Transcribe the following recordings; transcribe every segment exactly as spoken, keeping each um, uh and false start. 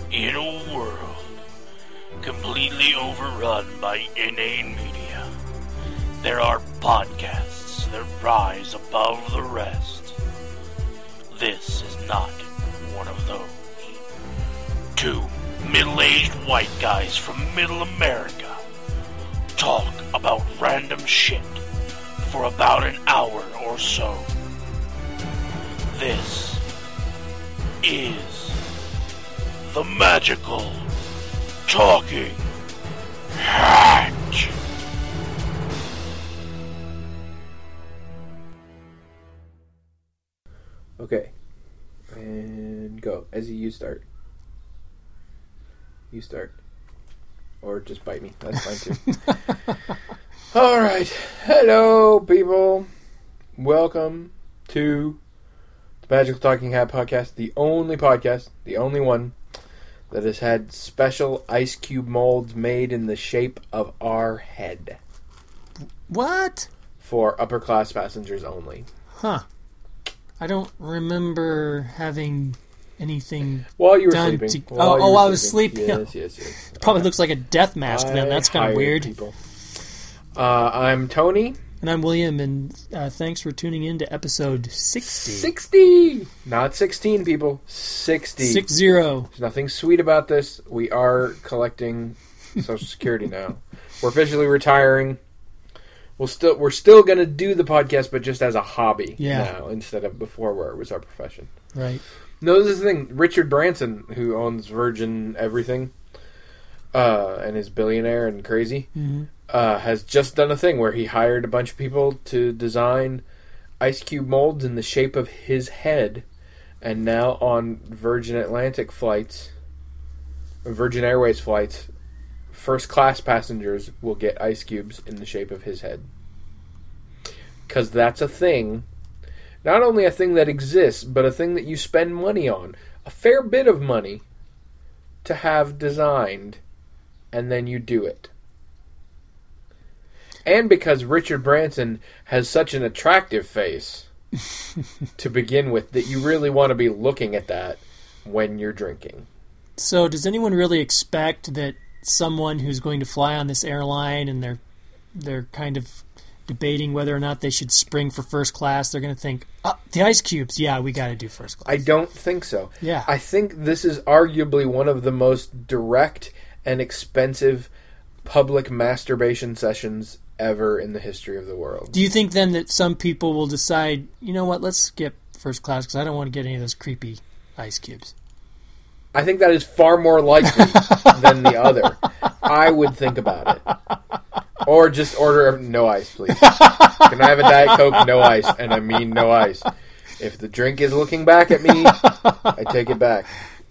In a world completely overrun by inane media, there are podcasts that rise above the rest. This is not one of those. Two middle-aged white guys from middle America talk about random shit for about an hour or so. This is the Magical Talking Hat. Okay, and go. Ezzy, you start. You start. Or just bite me. That's fine too. Alright. Hello, people. Welcome to the Magical Talking Hat podcast. The only podcast, the only one, that has had special ice cube molds made in the shape of our head. What? For upper class passengers only. Huh. I don't remember having anything While you were done sleeping. To, While oh, you oh were I was sleeping. sleeping. Yes, yes, yes. Probably looks like a death mask I then. That's kind of hired weird. People. Uh, I'm Tony. And I'm William, and uh, thanks for tuning in to episode sixty. sixty! Not sixteen, people. sixty. Six zero. There's nothing sweet about this. We are collecting Social Security now. We're officially retiring. We'll still, we're still going to do the podcast, but just as a hobby yeah. now, instead of before where it was our profession. Right. No, this is the thing. Richard Branson, who owns Virgin Everything, uh, and is billionaire and crazy, mm-hmm. uh, has just done a thing where he hired a bunch of people to design ice cube molds in the shape of his head, and now on Virgin Atlantic flights, Virgin Airways flights, first class passengers will get ice cubes in the shape of his head. Because that's a thing. Not only a thing that exists, but a thing that you spend money on. A fair bit of money to have designed, and then you do it. And because Richard Branson has such an attractive face to begin with, that you really want to be looking at that when you're drinking. So does anyone really expect that someone who's going to fly on this airline and they're they're kind of debating whether or not they should spring for first class, they're going to think, oh, the ice cubes, yeah, we got to do first class? I don't think so. Yeah. I think this is arguably one of the most direct and expensive public masturbation sessions ever in the history of the world. Do you think then that some people will decide, you know what, let's skip first class because I don't want to get any of those creepy ice cubes? I think that is far more likely than the other. I would think about it. Or just order no ice, please. Can I have a Diet Coke, no ice? And I mean no ice. If the drink is looking back at me, I take it back.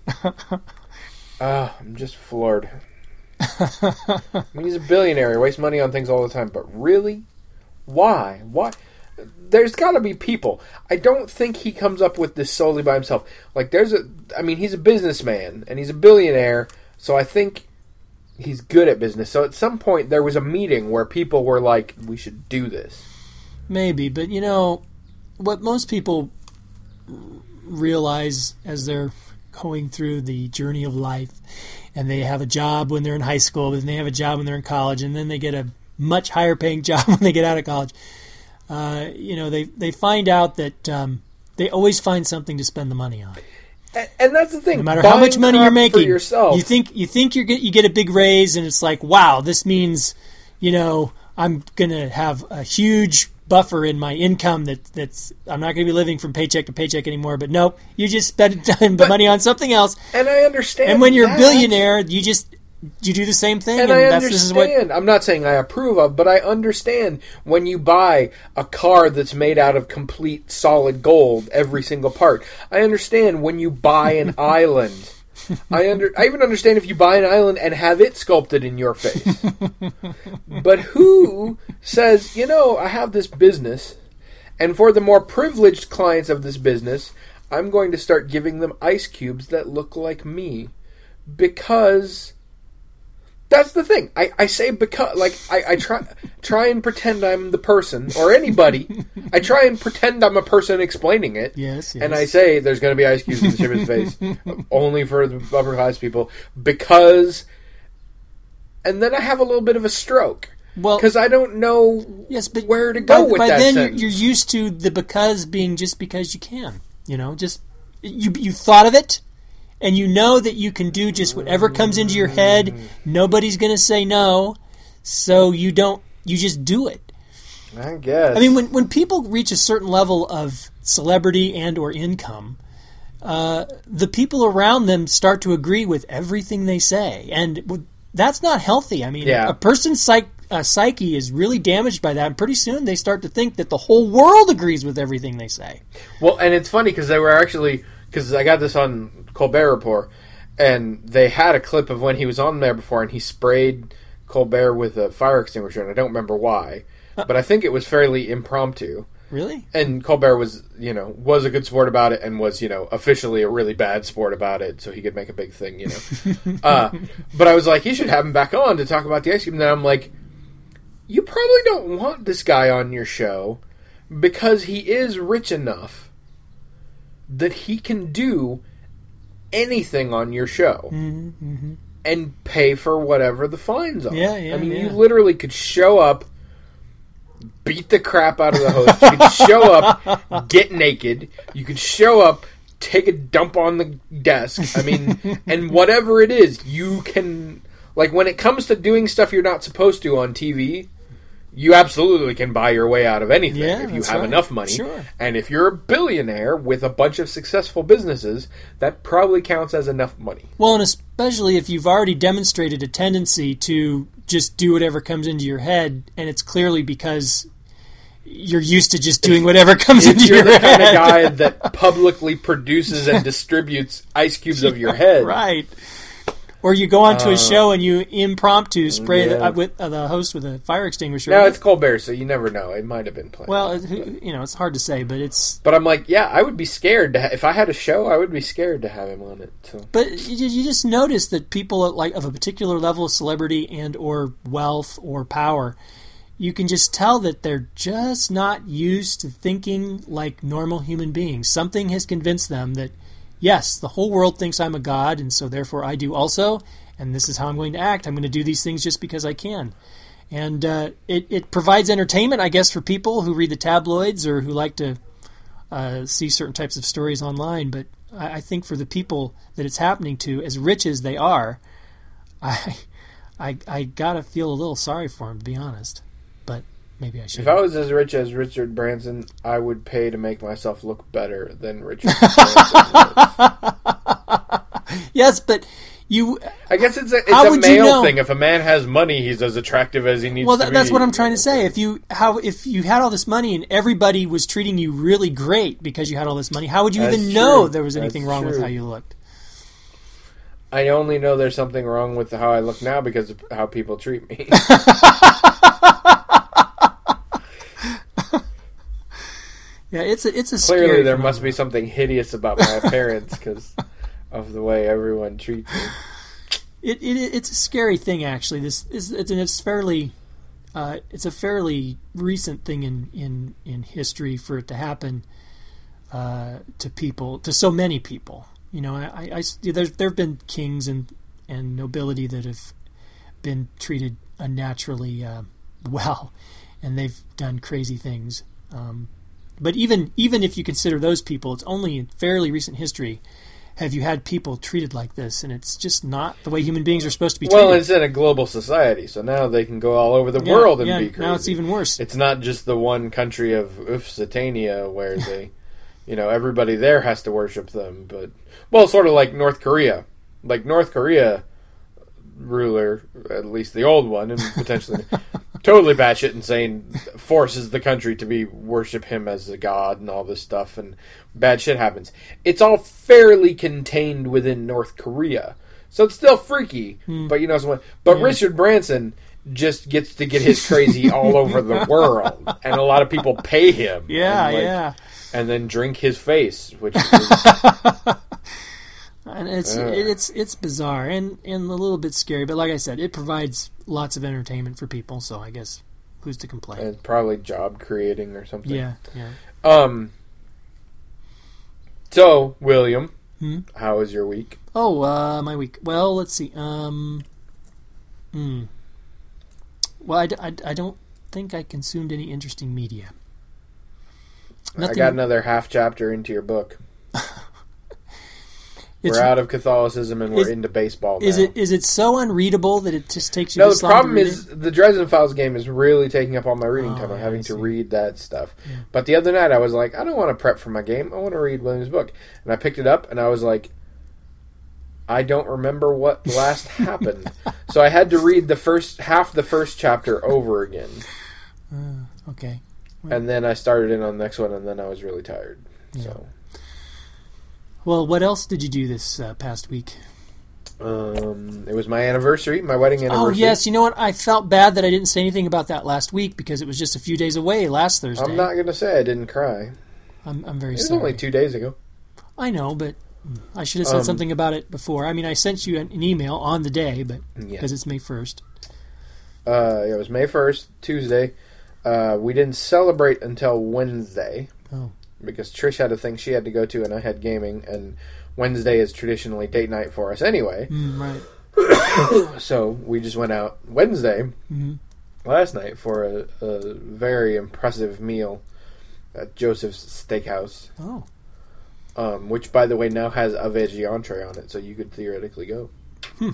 Ah, I'm just floored. I mean, he's a billionaire. He wastes money on things all the time. But really? Why? Why? There's got to be people. I don't think he comes up with this solely by himself. Like, there's a... I mean, he's a businessman, and he's a billionaire, so I think he's good at business. So at some point, there was a meeting where people were like, we should do this. Maybe, but, you know, what most people realize as they're going through the journey of life, and they have a job when they're in high school, and they have a job when they're in college, and then they get a much higher paying job when they get out of college. Uh, you know, they, they find out that um, they always find something to spend the money on. And, and that's the thing. No matter how much money you're making, yourself, you think you think you get you get a big raise, and it's like, wow, this means, you know, I'm gonna have a huge buffer in my income that that's I'm not gonna be living from paycheck to paycheck anymore. But nope, you just spend the but, money on something else. And I understand. And when you're that. a billionaire, you just you do the same thing. And, and I that's, understand. This is what, I'm not saying I approve of, but I understand when you buy a car that's made out of complete solid gold, every single part. I understand when you buy an island. I under. I even understand if you buy an island and have it sculpted in your face. But who says, you know, I have this business, and for the more privileged clients of this business, I'm going to start giving them ice cubes that look like me. Because That's the thing. I, I say because, like, I, I try try and pretend I'm the person, or anybody. I try and pretend I'm a person explaining it. Yes, yes. And I say there's going to be ice cubes in the ship's face, only for the upper class people, because... And then I have a little bit of a stroke. Well, because I don't know yes, but where to go by, with by that then sentence. You're used to the because being just because you can. You know, just... You, you thought of it... And you know that you can do just whatever comes into your head. Nobody's going to say no. So you don't, you just do it. I guess. I mean, when, when people reach a certain level of celebrity and or income, uh, the people around them start to agree with everything they say. And that's not healthy. I mean, yeah. a person's psych, uh, psyche is really damaged by that. And pretty soon they start to think that the whole world agrees with everything they say. Well, and it's funny because they were actually... Because I got this on Colbert Report, and they had a clip of when he was on there before, and he sprayed Colbert with a fire extinguisher, and I don't remember why, uh, but I think it was fairly impromptu. Really? And Colbert was, you know, was a good sport about it, and was, you know, officially a really bad sport about it, so he could make a big thing, you know. uh, but I was like, you should have him back on to talk about the ice cream. And then I'm like, you probably don't want this guy on your show because he is rich enough that he can do anything on your show mm-hmm, mm-hmm. and pay for whatever the fines are. Yeah, yeah, I mean, yeah. you literally could show up, beat the crap out of the host. You could show up, get naked. You could show up, take a dump on the desk. I mean, and whatever it is, you can... Like, when it comes to doing stuff you're not supposed to on T V... You absolutely can buy your way out of anything yeah, if you have right. enough money. Sure. And if you're a billionaire with a bunch of successful businesses, that probably counts as enough money. Well, and especially if you've already demonstrated a tendency to just do whatever comes into your head, and it's clearly because you're used to just doing whatever comes if into you're your the head. kind of guy that publicly produces and distributes ice cubes of your head. Right. Or you go onto Uh, a show and you impromptu spray yeah. the, uh, with uh, the host with a fire extinguisher. Now, it's Colbert, so you never know. It might have been planned. Well, it, you know, it's hard to say, but it's... But I'm like, yeah, I would be scared. To ha- if I had a show, I would be scared to have him on it. So. But you, you just notice that people at, like of a particular level of celebrity and or wealth or power, you can just tell that they're just not used to thinking like normal human beings. Something has convinced them that, yes, the whole world thinks I'm a god, and so therefore I do also, and this is how I'm going to act. I'm going to do these things just because I can. And uh, it, it provides entertainment, I guess, for people who read the tabloids or who like to uh, see certain types of stories online. But I, I think for the people that it's happening to, as rich as they are, I, I, I gotta feel a little sorry for them, to be honest. But maybe I should. If I was as rich as Richard Branson, I would pay to make myself look better than Richard Branson. Yes, but you... I guess it's a, it's How a would you male know? thing. If a man has money, he's as attractive as he needs Well, to that, be. that's what I'm trying to say. If you how if you had all this money and everybody was treating you really great because you had all this money, how would you That's even true. know there was anything That's wrong with true. how you looked? I only know there's something wrong with how I look now because of how people treat me. Yeah, it's a it's a Clearly, scary there must phenomenon. be something hideous about my appearance because of the way everyone treats me. It, it it's a scary thing, actually. This is it's, and it's fairly uh, it's a fairly recent thing in, in, in history for it to happen uh, to people, to so many people. You know, I, I, I there's there have been kings and and nobility that have been treated unnaturally uh, well, and they've done crazy things. Um, but even even if you consider those people, it's only in fairly recent history have you had people treated like this, and it's just not the way human beings are supposed to be treated. Well, it's in a global society, so now they can go all over the Yeah, world and yeah, be crazy. now it's even worse. It's not just the one country of Ufsatania where they, you know, everybody there has to worship them. But well, sort of like North Korea, like North Korea ruler, at least the old one, and potentially totally batshit insane, forces the country to be worship him as a god and all this stuff, and bad shit happens. It's all fairly contained within North Korea, so it's still freaky. Hmm. But you know, so, but Yeah. Richard Branson just gets to get his crazy all over the world, and a lot of people pay him. Yeah, and, like, yeah. and then drink his face, which is, And it's Uh. it's it's bizarre and, and a little bit scary, but like I said, it provides lots of entertainment for people, so I guess who's to complain? And probably job creating or something. Yeah, yeah. Um. So, William, Hmm? how was your week? Oh, uh, my week. Well, let's see. Um, hmm. Well, I, d- I, d- I don't think I consumed any interesting media. I got another half chapter into your book. It's- We're out of Catholicism and we're is- into baseball now. Is it is it so unreadable that it just takes you No, this the long to problem read is it? the Dresden Files game is really taking up all my reading Oh, time. I'm yeah, having I to see. read that stuff. Yeah. But the other night I was like, I don't want to prep for my game. I want to read William's book. And I picked it up and I was like, I don't remember what last happened. So I had to read the first half the first chapter over again. Uh, okay. And then I started in on the next one and then I was really tired. So Well, what else did you do this uh, past week? um, it was my anniversary, my wedding anniversary. Oh, yes. You know what? I felt bad that I didn't say anything about that last week because it was just a few days away last Thursday. I'm not going to say I didn't cry. I'm, I'm very It was sorry. only two days ago. I know, but I should have said Um, something about it before. I mean, I sent you an, an email on the day, but Yeah. because it's May first. Uh, it was May first, Tuesday. Uh, we didn't celebrate until Wednesday. Oh. Because Trish had a thing she had to go to and I had gaming, and Wednesday is traditionally date night for us anyway. Mm, right. So we just went out Wednesday hmm last night for a, a very impressive meal at Joseph's Steakhouse, Oh. um, which, by the way, now has a veggie entree on it, so you could theoretically go. Hmm.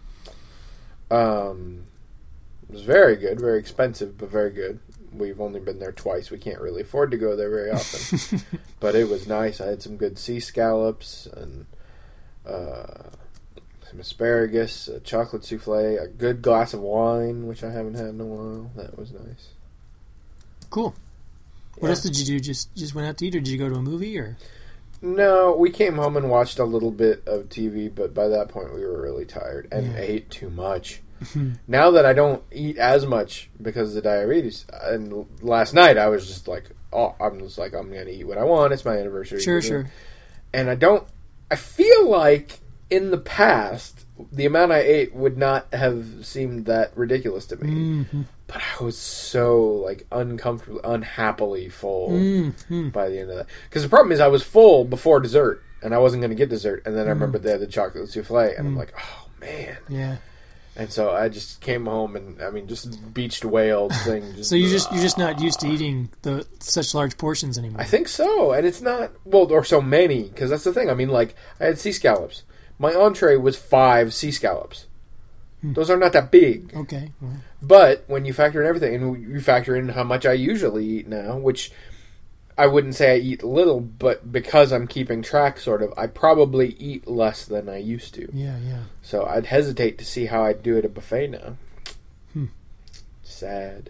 Um, it was very good, very expensive, but very good. We've only been there twice. We can't really afford to go there very often. But it was nice. I had some good sea scallops and uh, some asparagus, a chocolate souffle, a good glass of wine, which I haven't had in a while. That was nice. Cool. What Yeah. else did you do? Just just went out to eat, or did you go to a movie? Or No, we came home and watched a little bit of T V, but by that point we were really tired and Yeah. ate too much. Now that I don't eat as much because of the diabetes, and last night I was just like, oh, I'm just like, I'm going to eat what I want. It's my anniversary. sure, sure. And I don't, I feel like in the past, the amount I ate would not have seemed that ridiculous to me. hmm But I was so, like, uncomfortable, unhappily full hmm by the end of that. Because the problem is I was full before dessert, and I wasn't going to get dessert. And then I Mm. remembered they had the chocolate souffle, and I'm Mm. like, oh, man. Yeah. And so I just came home and, I mean, just beached whale thing. Just, So you just you're just not used to eating the such large portions anymore. I think so. And it's not, well, or so many, because that's the thing. I mean, like, I had sea scallops. My entree was five sea scallops. Hmm. Those are not that big. Okay. Well, But when you factor in everything, and you factor in how much I usually eat now, which I wouldn't say I eat little, but because I'm keeping track, sort of, I probably eat less than I used to. yeah, yeah. So I'd hesitate to see how I'd do at a buffet now. Hmm. Sad.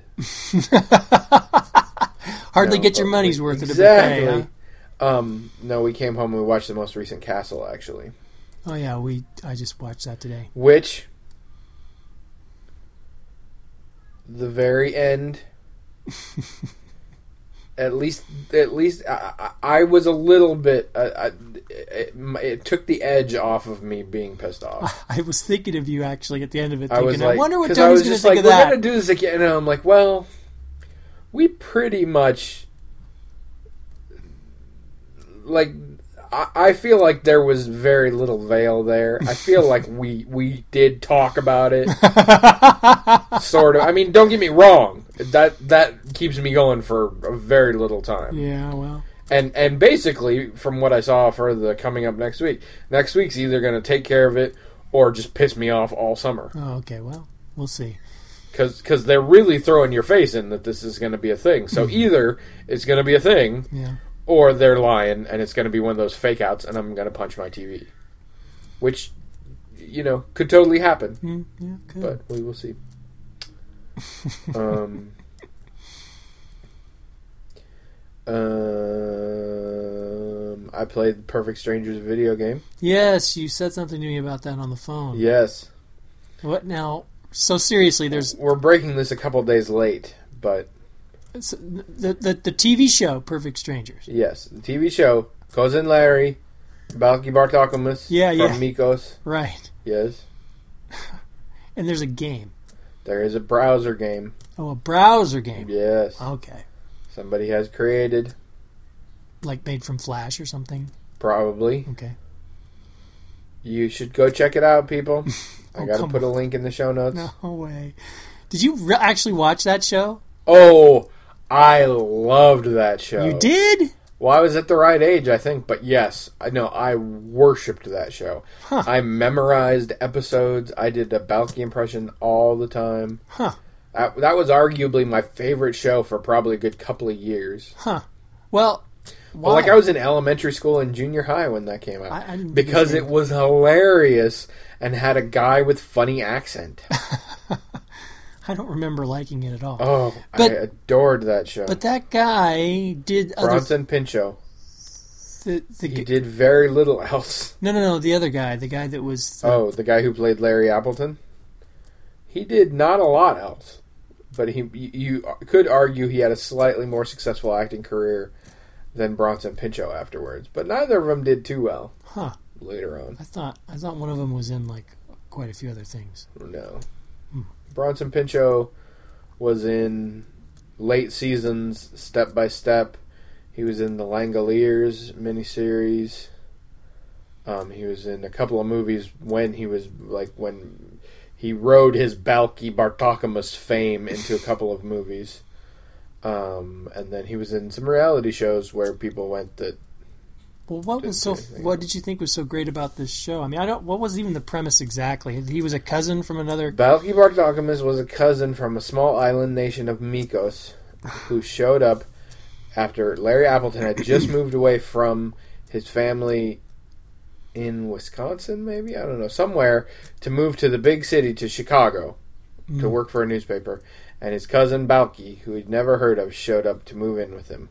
Hardly No, get your but- money's worth at a exactly. buffet. Um, no, we came home and we watched the most recent Castle, actually. Huh? Oh yeah, we I just watched that today. Which, the very end, at least, at least, I, I, I was a little bit. Uh, I, it, it took the edge off of me being pissed off. I was thinking of you actually at the end of it, I thinking, was I, like, wonder what 'cause I Tony's was going to just think like, of we're that. gonna do this again, and I'm like, well, we pretty much, like, I, I feel like there was very little veil there. I feel like we we did talk about it, sort of. I mean, don't get me wrong. That that keeps me going for a very little time. Yeah, well, And and basically, from what I saw for the coming up next week, next week's either going to take care of it or just piss me off all summer. oh, okay, well, we'll see. Because they're really throwing your face in that this is going to be a thing. So either it's going to be a thing, Yeah. or they're lying and it's going to be one of those fake outs and I'm going to punch my T V. Which, you know, could totally happen. Mm, yeah, good. But we will see. um, um, I played Perfect Strangers video game. Yes, you said something to me about that on the phone. Yes. What now? So seriously, there's We're breaking this a couple days late, but so the, the the T V show Perfect Strangers. yes, the T V show, Cousin Larry, Balky Bartokomous Yeah, from yeah. Mikos. Right. Yes. And there's a game. There is a browser game. Oh, a browser game. Yes. Okay. Somebody has created. Like made from Flash or something? Probably. Okay. You should go check it out, people. I Oh, got to come put a on. link in the show notes. No way. Did you re- actually watch that show? Oh, I loved that show. You did? Well, I was at the right age, I think, but yes, I know I worshipped that show. Huh. I memorized episodes. I did a Balky impression all the time. Huh. That, that was arguably my favorite show for probably a good couple of years. Huh. Well, why? Well, like I was in elementary school and junior high when that came out. I- I didn't think because it it was was hilarious and had a guy with funny accent. I don't remember liking it at all. Oh, But- I adored that show. But that guy did other... Bronson Pinchot. The, the, He did very little else. No, no, no. The other guy. The guy that was... uh, Oh, the guy who played Larry Appleton? He did not a lot else. But he, you could argue he had a slightly more successful acting career than Bronson Pinchot afterwards. But neither of them did too well Huh. later on. I thought I thought one of them was in, like, quite a few other things. No. Hmm. Bronson Pinchot was in late seasons, Step by Step. He was in the Langoliers miniseries. Um, he was in a couple of movies when he was, like, when he rode his Balky Bartokomous fame into a couple of movies. Um, and then he was in some reality shows where people went that... Well, what Didn't was so? do anything. What did you think was so great about this show? I mean, I don't. What was even the premise exactly? He was a cousin from another. Balky Bartokomous was a cousin from a small island nation of Mikos who showed up after Larry Appleton had just moved away from his family in Wisconsin, maybe? I don't know. Somewhere to move to the big city, to Chicago, Mm. to work for a newspaper. And his cousin Balky, who he'd never heard of, showed up to move in with him.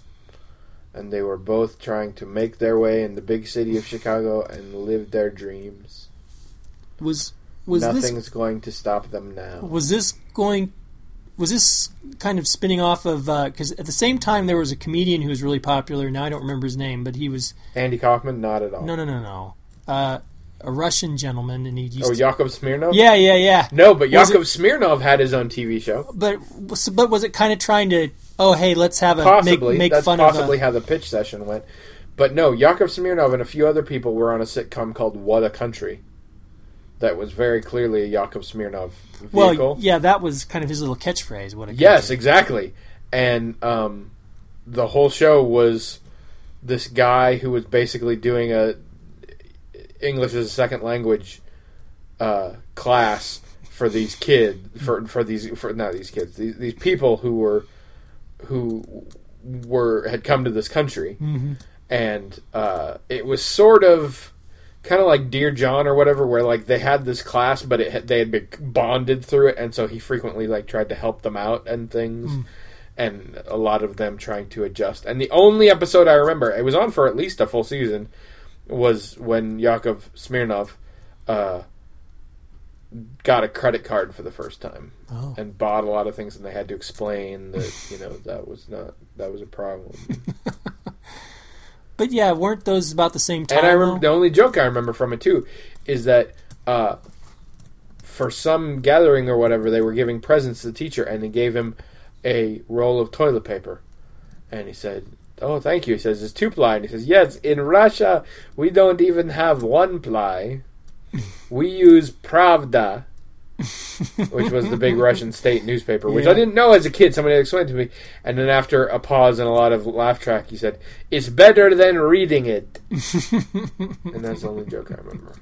And they were both trying to make their way in the big city of Chicago and live their dreams. Was was Nothing's going to stop them now. this was this going? Was this kind of spinning off of? Because at the same time there was a comedian who was really popular. Now I don't remember his name, but he was Andy Kaufman? Not at all. no, no, no, no. Uh, a Russian gentleman, and he used. Oh, to, Yakov Smirnov? yeah, yeah, yeah. No, but Was Yakov Smirnov had his own T V show. But was- but was it kind of trying to? Oh, hey, let's have a Possibly. make, make That's fun possibly of. A, how the pitch session went. But no, Yakov Smirnov and a few other people were on a sitcom called What a Country. That was very clearly a Yakov Smirnov vehicle. well, yeah, that was kind of his little catchphrase. What a Yes, country. exactly. And um, the whole show was this guy who was basically doing a English as a second language uh, class for these kids, for for these for not these kids, these these people who were who were had come to this country, Mhm. and uh, it was sort of kind of like Dear John or whatever, where like they had this class, but it had, they had been bonded through it, and so he frequently like tried to help them out and things, Mm. and a lot of them trying to adjust. And the only episode I remember, it was on for at least a full season, was when Yakov Smirnov uh, got a credit card for the first time Oh. and bought a lot of things, and they had to explain that you know that was not that was a problem. But yeah, weren't those about the same time? And I remember though? the only joke I remember from it too is that uh, for some gathering or whatever, they were giving presents to the teacher, and they gave him a roll of toilet paper, and he said, "Oh, thank you." He says, "It's two ply," and he says, "Yes, in Russia we don't even have one ply. We use Pravda." Which was the big Russian state newspaper, which Yeah. I didn't know as a kid. Somebody explained to me, and then after a pause and a lot of laugh track, he said, "It's better than reading it." And that's the only joke I remember.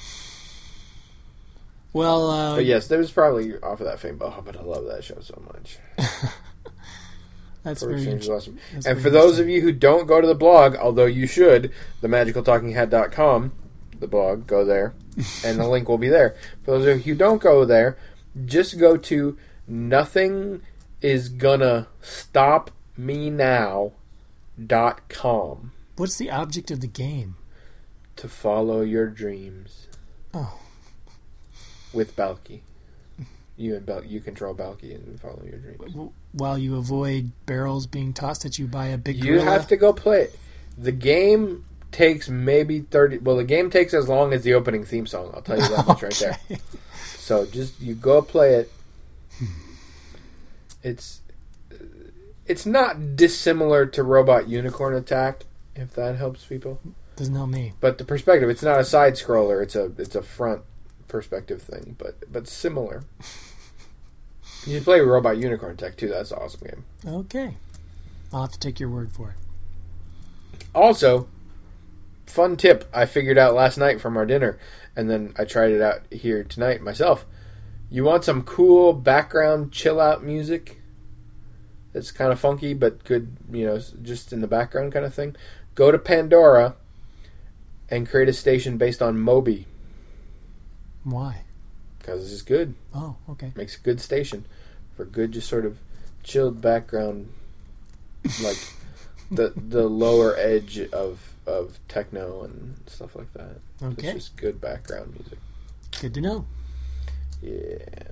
Well, uh, But yes, there was probably off of that fame. Oh, but I love that show so much. that's For very Exchange is interesting. awesome. That's And very for those interesting. of you who don't go to the blog, although you should, the magical talking hat dot com, the blog, go there, and the link will be there. For those of you who don't go there, just go to nothing is gonna stop me now dot com What's the object of the game? to follow your dreams. Oh. With Balky. You and Bal- you control Balky and follow your dreams. W- While you avoid barrels being tossed at you by a big You gorilla. have to go play it. The game takes maybe thirty... Well, the game takes as long as the opening theme song. I'll tell you that much right there. So just, you go play it. It's it's not dissimilar to Robot Unicorn Attack, if that helps people. Doesn't help me. But the perspective, it's not a side scroller, it's a it's a front perspective thing, but but similar. You play Robot Unicorn Attack too, that's an awesome game. Okay. I'll have to take your word for it. Also, fun tip I figured out last night from our dinner, and then I tried it out here tonight myself. You want some cool background chill out music that's kind of funky but good, you know, just in the background kind of thing? Go to Pandora and create a station based on Moby. Why? Because it's good. Oh, okay. Makes a good station for good, just sort of chilled background, like the the lower edge of of techno and stuff like that. Okay. It's just good background music. Good to know. Yeah.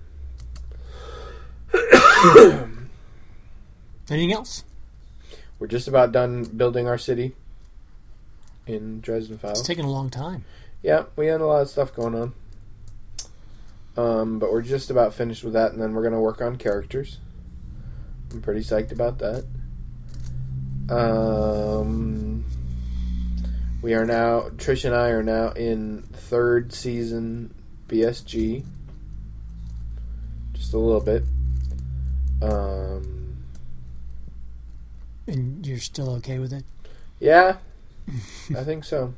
Anything else? We're just about done building our city in Dresden Files. It's taken a long time. Yeah, we had a lot of stuff going on. Um, but we're just about finished with that, and then we're going to work on characters. I'm pretty psyched about that. Um, we are now, Trish and I are now in third season B S G. Just a little bit. Um, and you're still okay with it? Yeah, I think so.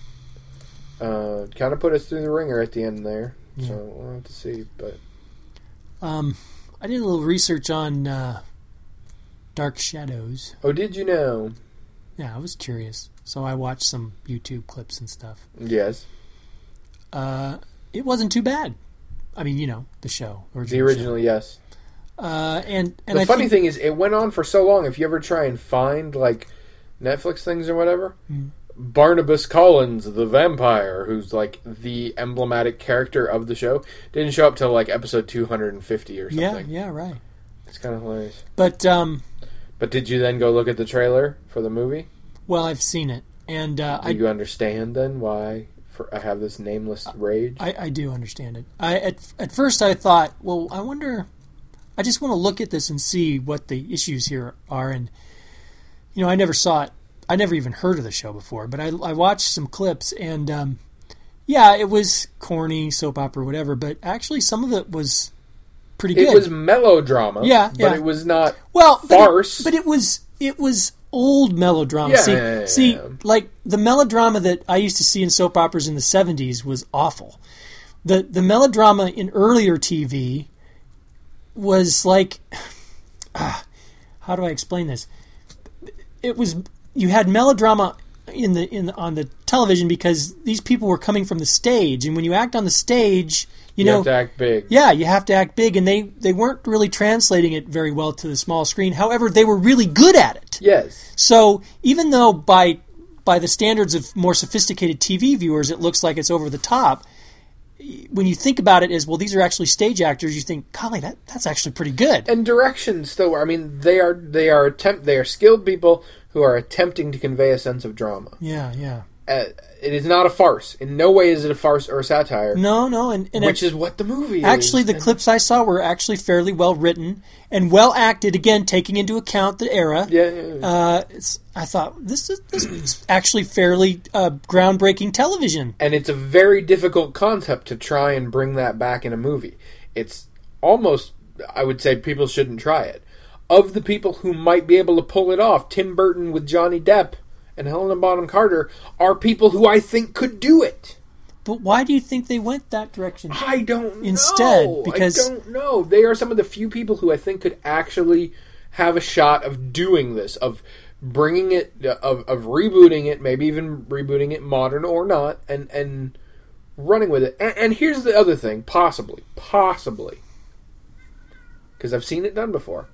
Uh, kind of put us through the ringer at the end there. Yeah. So we'll have to see, but um, I did a little research on uh, Dark Shadows. Oh, did you know? Yeah, I was curious, so I watched some YouTube clips and stuff. Yes. Uh, it wasn't too bad. I mean, you know, the show. Original the original, show. Yes. Uh, and and the I funny think, thing is, it went on for so long. If you ever try and find like Netflix things or whatever. Hmm. Barnabas Collins, the vampire, who's like the emblematic character of the show, didn't show up till like episode two hundred fifty or something. Yeah, yeah, right. It's kind of hilarious. But um, but did you then go look at the trailer for the movie? Well, I've seen it, and uh, do I, you understand then why for, I have this nameless rage? I, I do understand it. I at at first I thought, well, I wonder. I just want to look at this and see what the issues here are, and you know, I never saw it. I never even heard of the show before, but I, I watched some clips, and um, yeah, it was corny, soap opera, whatever, but actually some of it was pretty good. It was melodrama, yeah, but yeah. it was not well, farce. But it, but it was it was old melodrama. Yeah, see, yeah, yeah, see yeah. like the melodrama that I used to see in soap operas in the seventies was awful. The the melodrama in earlier T V was like, uh, how do I explain this? It was... You had melodrama in the in the, on the television because these people were coming from the stage, and when you act on the stage, you, you know, have to act big. Yeah, you have to act big, and they, they weren't really translating it very well to the small screen. However, they were really good at it. Yes. So even though by by the standards of more sophisticated T V viewers, it looks like it's over the top, when you think about it as, well, these are actually stage actors, you think, golly, that that's actually pretty good. And direction still, I mean, they are they are attempt they are skilled people who are attempting to convey a sense of drama. Yeah, yeah. Uh, it is not a farce. In no way is it a farce or a satire. No, no, and, and which it, is what the movie actually, is. Actually, the and, clips I saw were actually fairly well written and well acted. Again, taking into account the era. Yeah, yeah, yeah. Uh, it's, I thought this is this is actually fairly uh, groundbreaking television. And it's a very difficult concept to try and bring that back in a movie. It's almost, I would say, people shouldn't try it. Of the people who might be able to pull it off, Tim Burton with Johnny Depp and Helena Bonham Carter are people who I think could do it. But why do you think they went that direction? I don't Instead, know. because I don't know. They are some of the few people who I think could actually have a shot of doing this, of bringing it, of, of rebooting it, maybe even rebooting it modern or not, and, and running with it. And, and here's the other thing, possibly, possibly, because I've seen it done before.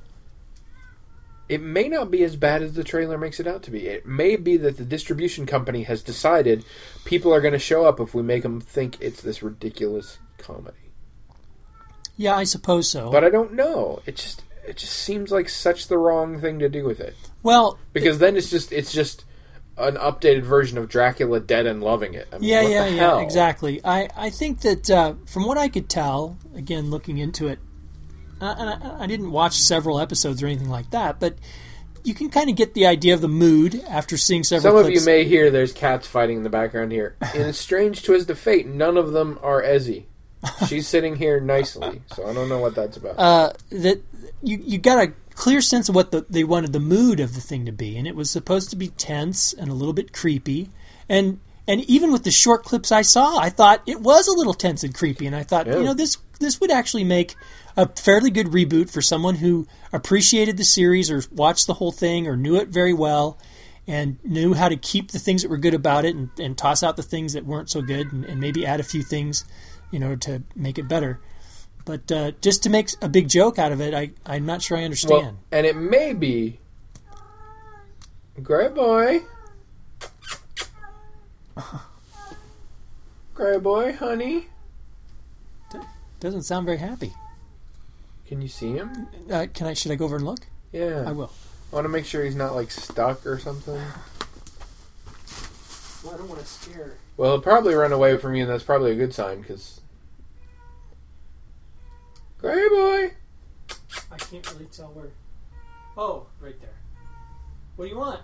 It may not be as bad as the trailer makes it out to be. It may be that the distribution company has decided people are going to show up if we make them think it's this ridiculous comedy. Yeah, I suppose so. But I don't know. It just it just seems like such the wrong thing to do with it. Well, because it, then it's just it's just an updated version of Dracula Dead and loving it. I mean, yeah, what yeah, the yeah, hell? exactly. I, I think that uh, from what I could tell, again, looking into it, uh, and I, I didn't watch several episodes or anything like that, but you can kind of get the idea of the mood after seeing several Some clips. of you may hear there's cats fighting in the background here. In a strange twist of fate, none of them are Ezzy. She's sitting here nicely, so I don't know what that's about. Uh, that you you got a clear sense of what the, they wanted the mood of the thing to be, and it was supposed to be tense and a little bit creepy. And and even with the short clips I saw, I thought it was a little tense and creepy. And I thought, Yeah. you know, this this would actually make a fairly good reboot for someone who appreciated the series or watched the whole thing or knew it very well and knew how to keep the things that were good about it and, and toss out the things that weren't so good and, and maybe add a few things, you know, to make it better. But uh, just to make a big joke out of it, I, I'm not sure I understand. Well, and it may be... Gray boy. Gray boy, honey. Doesn't sound very happy. Can you see him? Uh, can I? Should I go over and look? Yeah. I will. I want to make sure he's not, like, stuck or something. Well, I don't want to scare. Well, he'll probably run away from you, and that's probably a good sign, because... Gray boy! I can't really tell where. Oh, right there. What do you want?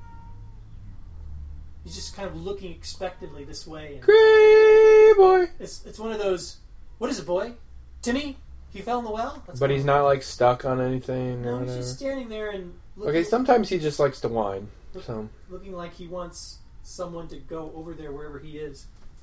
He's just kind of looking expectantly this way. And Gray boy! it's it's one of those. What is it, boy? Timmy? He fell in the well? That's But what- he's not, like, stuck on anything or No, he's whatever. just standing there and looking, Okay, sometimes he just likes to whine, so... looking like he wants someone to go over there wherever he is.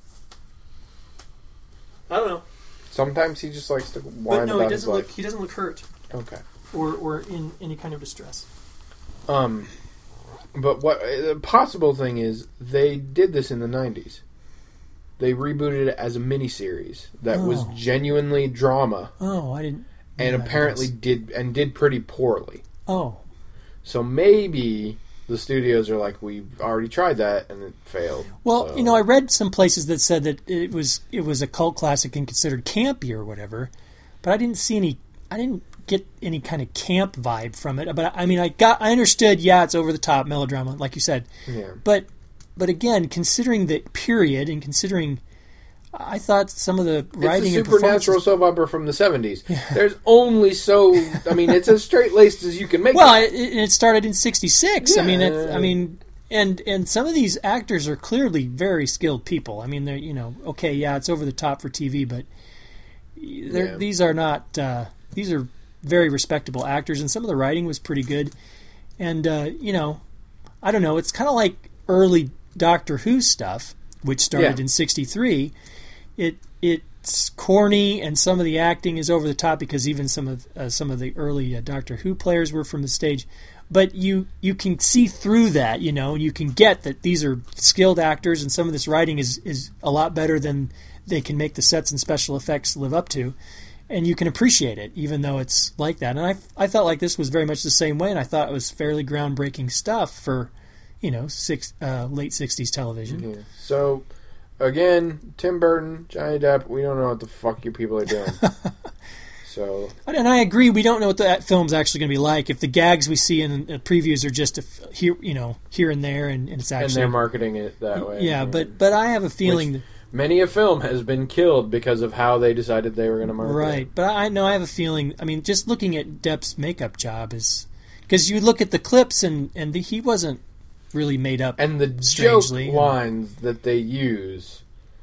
I don't know. Sometimes he just likes to But whine no, about he his doesn't look. life. He doesn't look hurt Okay. or or in any kind of distress. Um, but what the possible thing is, they did this in the nineties. They rebooted it as a miniseries that was Oh. genuinely drama, Oh, I didn't. and know that apparently was- did and did pretty poorly. Oh, So maybe the studios are like, we've already tried that and it failed. well, So- you know, I read some places that said that it was it was a cult classic and considered campy or whatever, but I didn't see any. I didn't get any kind of camp vibe from it. But I mean, I got. I understood. Yeah, it's over the top melodrama, like you said. yeah. But but again, considering the period and considering, I thought some of the writing It's a and supernatural performances. soap opera from the seventies. There's only so... I mean, it's as straight-laced as you can make Well, it. it, it started in sixty-six. I mean, Yeah. it's, I mean, and and some of these actors are clearly very skilled people. I mean, they're you know, okay, yeah, it's over the top for T V, but they're, Yeah. these are not. Uh, these are very respectable actors, and some of the writing was pretty good. And uh, you know, I don't know. It's kind of like early Doctor Who stuff, which started Yeah. in sixty-three. It it's corny, and some of the acting is over the top because even some of uh, some of the early uh, Doctor Who players were from the stage. But you you can see through that, you know, you can get that these are skilled actors, and some of this writing is is a lot better than they can make the sets and special effects live up to. And you can appreciate it, even though it's like that. And I, I felt like this was very much the same way, and I thought it was fairly groundbreaking stuff for, you know, six, uh, late sixties television. Yeah. So, again, Tim Burton, Johnny Depp, we don't know what the fuck you people are doing. So, And I agree, we don't know what that film's actually going to be like. If the gags we see in the previews are just a f- here, you know, here and there, and, and it's and actually they're marketing it that way. yeah. But but I have a feeling. Which many a film has been killed because of how they decided they were going to market Right, it. but I know I have a feeling. I mean, just looking at Depp's makeup job is because you look at the clips and and the, he wasn't really made up. And the strangely, joke lines that they use,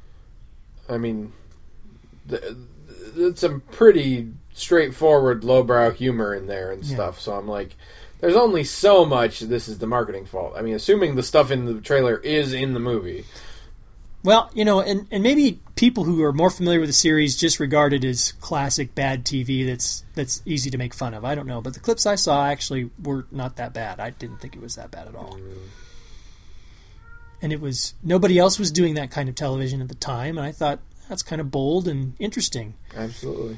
I mean, the, it's some pretty straightforward lowbrow humor in there and Yeah. stuff. So I'm like, there's only so much this is the marketing fault. I mean, assuming the stuff in the trailer is in the movie. Well, you know, and, and maybe people who are more familiar with the series just regard it as classic bad T V that's that's easy to make fun of. I don't know, but the clips I saw actually were not that bad. I didn't think it was that bad at all. Mm. And it was nobody else was doing that kind of television at the time, and I thought that's kind of bold and interesting. Absolutely.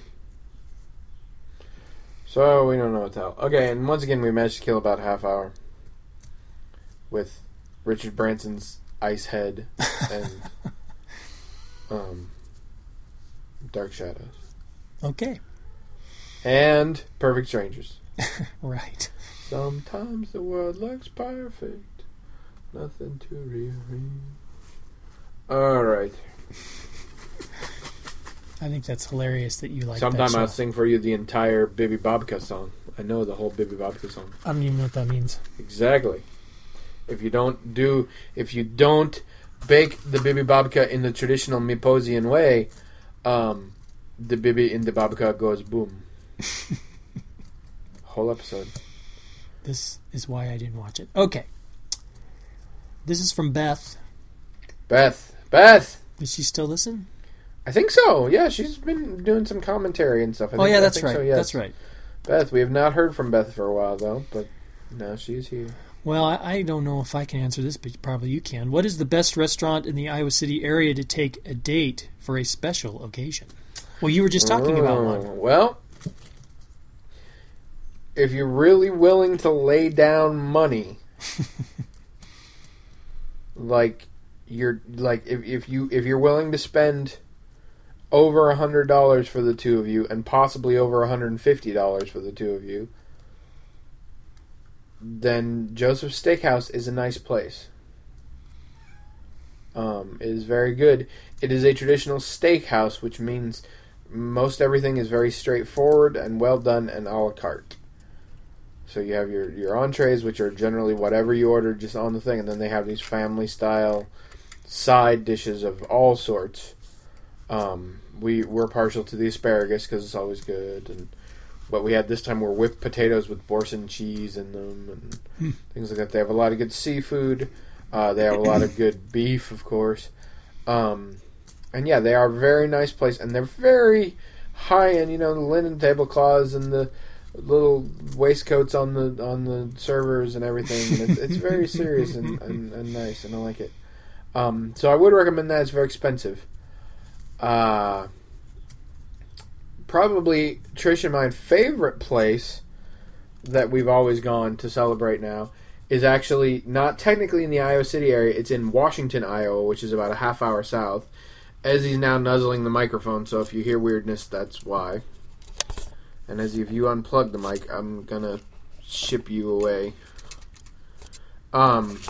So we don't know what to tell. Okay, and once again we managed to kill about a half hour with Richard Branson's ice head and um, Dark Shadows Okay, and Perfect Strangers. right. Sometimes the world looks perfect Nothing to rearrange. All right. I think that's hilarious that you like Sometime that show. I'll sing for you the entire Bibi Bobka song. I know the whole Bibi Bobka song. I don't even know what that means. Exactly. If you don't do, if you don't bake the Bibi Bobka in the traditional Miposian way, um, the Bibi in the Babka goes boom. Whole episode. This is why I didn't watch it. Okay. This is from Beth. Beth. Beth! Does she still listen? I think so. Yeah, she's been doing some commentary and stuff. I oh, think, yeah, I that's think right. So, yes. That's right. Beth, we have not heard from Beth for a while, though, but now she's here. Well, I, I don't know if I can answer this, but probably you can. What is the best restaurant in the Iowa City area to take a date for a special occasion? Well, you were just talking oh, about one. Well, if you're really willing to lay down money, like you're like if, if you if you're willing to spend over a hundred dollars for the two of you, and possibly over a hundred and fifty dollars for the two of you, then Joseph's Steakhouse is a nice place. Um, it is very good. It is a traditional steakhouse, which means most everything is very straightforward and well done and a la carte. So you have your, your entrees, which are generally whatever you order just on the thing, and then they have these family-style side dishes of all sorts. Um, we, we're partial to the asparagus because it's always good, and what we had this time were whipped potatoes with Boursin cheese in them and Hmm. things like that. They have a lot of good seafood. Uh, they have a lot of good beef, of course. Um, and yeah, they are a very nice place, and they're very high-end. You know, the linen tablecloths and the little waistcoats on the on the servers and everything. And it's, it's very serious and, and, and nice, and I like it. Um, so I would recommend that. It's very expensive. Uh, probably Trish and my favorite place that we've always gone to celebrate now is actually not technically in the Iowa City area. It's in Washington, Iowa, which is about a half hour south. Ezzy's now nuzzling the microphone, so if you hear weirdness, that's why. And Ezzy, if you unplug the mic, I'm gonna ship you away. Um,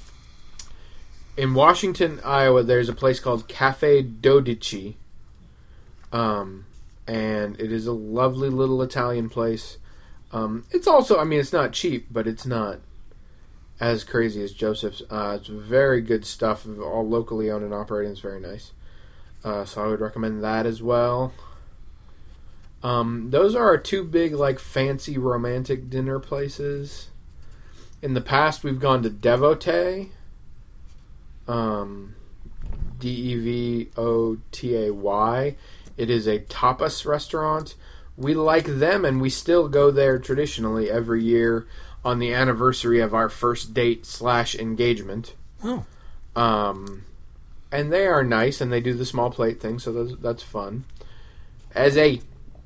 in Washington, Iowa, there's a place called Cafe Dodici. Um, and it is a lovely little Italian place. Um, it's also, I mean, it's not cheap, but it's not as crazy as Joseph's. Uh, it's very good stuff, all locally owned and operated. It's very nice. Uh, so I would recommend that as well. Um, those are our two big, like, fancy romantic dinner places. In the past, we've gone to Devotay. Um, D E V O T A Y. It is a tapas restaurant. We like them, and we still go there traditionally every year on the anniversary of our first date slash engagement. Oh. Um, and they are nice, and they do the small plate thing, so those, that's fun. As a...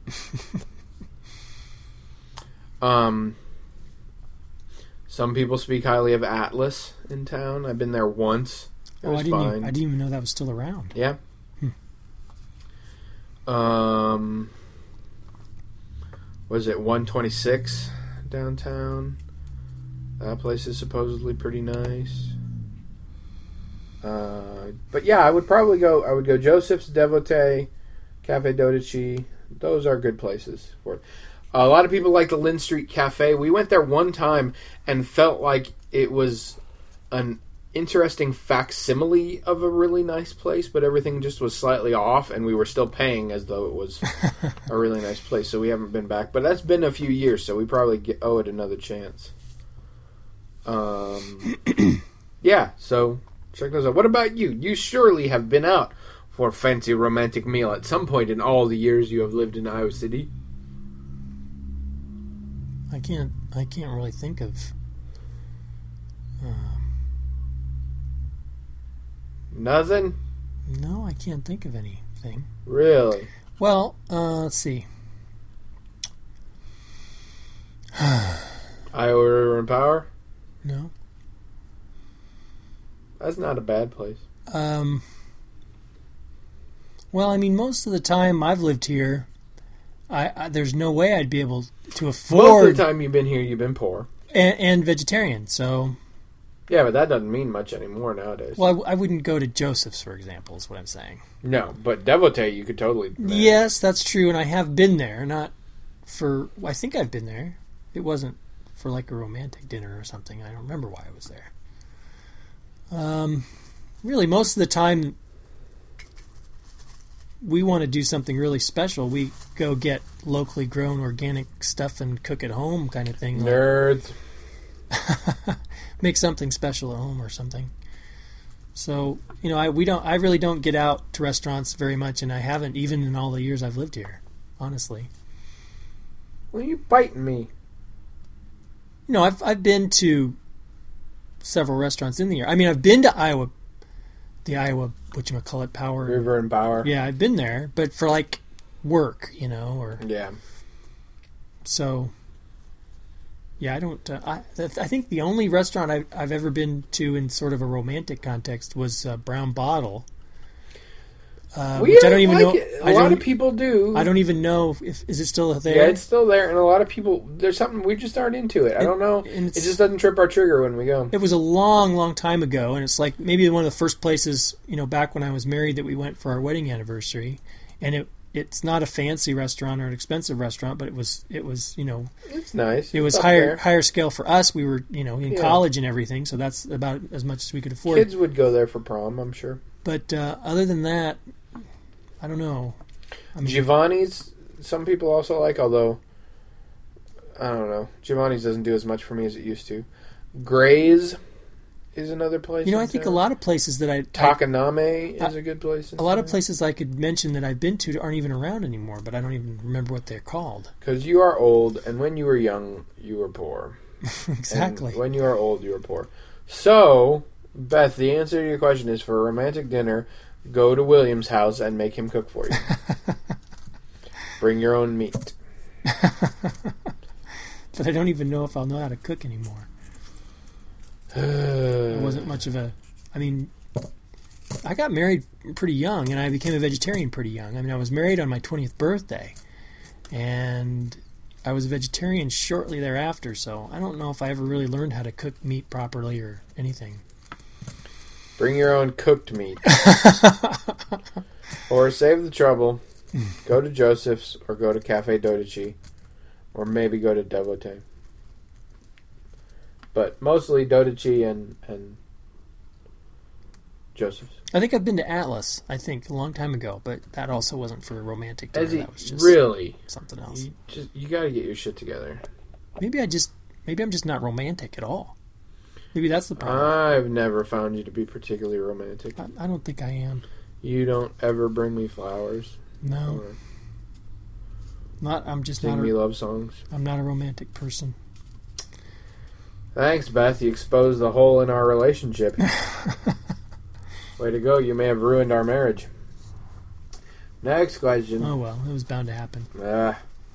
um, some people speak highly of Atlas in town. I've been there once. It Oh, was I didn't. fine. Even, I didn't even know that was still around. Yeah. Um, was it one twenty-six downtown? That place is supposedly pretty nice. Uh, but yeah, I would probably go. I would go Joseph's, Devotay, Cafe Dodici. Those are good places for it. A lot of people like the Lynn Street Cafe. We went there one time and felt like it was an interesting facsimile of a really nice place, but everything just was slightly off, and we were still paying as though it was a really nice place, so we haven't been back. But that's been a few years, so we probably get, owe it another chance. Um, yeah, so check those out. What about you? You surely have been out for a fancy romantic meal at some point in all the years you have lived in Iowa City. I can't. I can't really think of. Um, Nothing? no, I can't think of anything. Really? Well, uh, let's see. Iowa River and Power? No. That's not a bad place. Um. Well, I mean, most of the time I've lived here, I, I there's no way I'd be able to afford. Most of the time you've been here, you've been poor. and, and vegetarian. So Yeah, but that doesn't mean much anymore nowadays. Well, I, w- I wouldn't go to Joseph's, for example, is what I'm saying. No, but Devotee you could totally... Yes, that's true, and I have been there. Not for... I think I've been there. It wasn't for like a romantic dinner or something. I don't remember why I was there. Um, really, most of the time, we want to do something really special. We go get locally grown organic stuff and cook at home kind of thing. Nerds. Make something special at home or something. So, you know, I we don't I really don't get out to restaurants very much, and I haven't even in all the years I've lived here, honestly. Well, you biting me. You know, I've I've been to several restaurants in the year. I mean, I've been to Iowa, the Iowa whatchamacallit Power. River and Power. Yeah, I've been there, but for like work, you know, or yeah. So, yeah, I don't. Uh, I I think the only restaurant I've, I've ever been to in sort of a romantic context was uh, Brown Bottle, uh, we which I don't even like know. It. A I lot don't, of people do. I don't even know if is it still there. Yeah, it's still there, and a lot of people. There's something we just aren't into it. I It- don't know. and It it's- just doesn't trip our trigger when we go. It was a long, long time ago, and it's like maybe one of the first places, you know, back when I was married that we went for our wedding anniversary, and it it's not a fancy restaurant or an expensive restaurant, but it was it was you know It's nice. it was It's up higher there. higher scale for us. We were you know in Yeah. college and everything, so that's about as much as we could afford. Kids would go there for prom, I'm sure. But uh, other than that, I don't know. I mean, Giovanni's, some people also like, although, I don't know. Giovanni's doesn't do as much for me as it used to. Gray's is another place. you know, in I think a town. lot of places that I, I Takaname is I- a good place. a lot of places I could mention that I've been to aren't even around anymore, but I don't even remember what they're called. Because you are old, and when you were young, you were poor. Exactly. And when you are old, you are poor. So, Beth, the answer to your question is for a romantic dinner, go to William's house and make him cook for you. Bring your own meat. But I don't even know if I'll know how to cook anymore. It wasn't much of a... I mean, I got married pretty young, and I became a vegetarian pretty young. I mean, I was married on my twentieth birthday, and I was a vegetarian shortly thereafter, so I don't know if I ever really learned how to cook meat properly or anything. Bring your own cooked meat. Or save the trouble. Go to Joseph's or go to Cafe Dodici. Or maybe go to Devotee. But mostly Dodici and, and Joseph's. I think I've been to Atlas, I think, a long time ago, but that also wasn't for a romantic dinner. As he, That was just really? something else. You, just, you gotta get your shit together. Maybe I just... Maybe I'm just not romantic at all. Maybe that's the problem. I've never found you to be particularly romantic. I, I don't think I am. You don't ever bring me flowers. No. Or Not. I'm just sing not. me A, love songs. I'm not a romantic person. Thanks, Beth. You exposed the hole in our relationship. Way to go. You may have ruined our marriage. Next question. Oh well, it was bound to happen. Ah,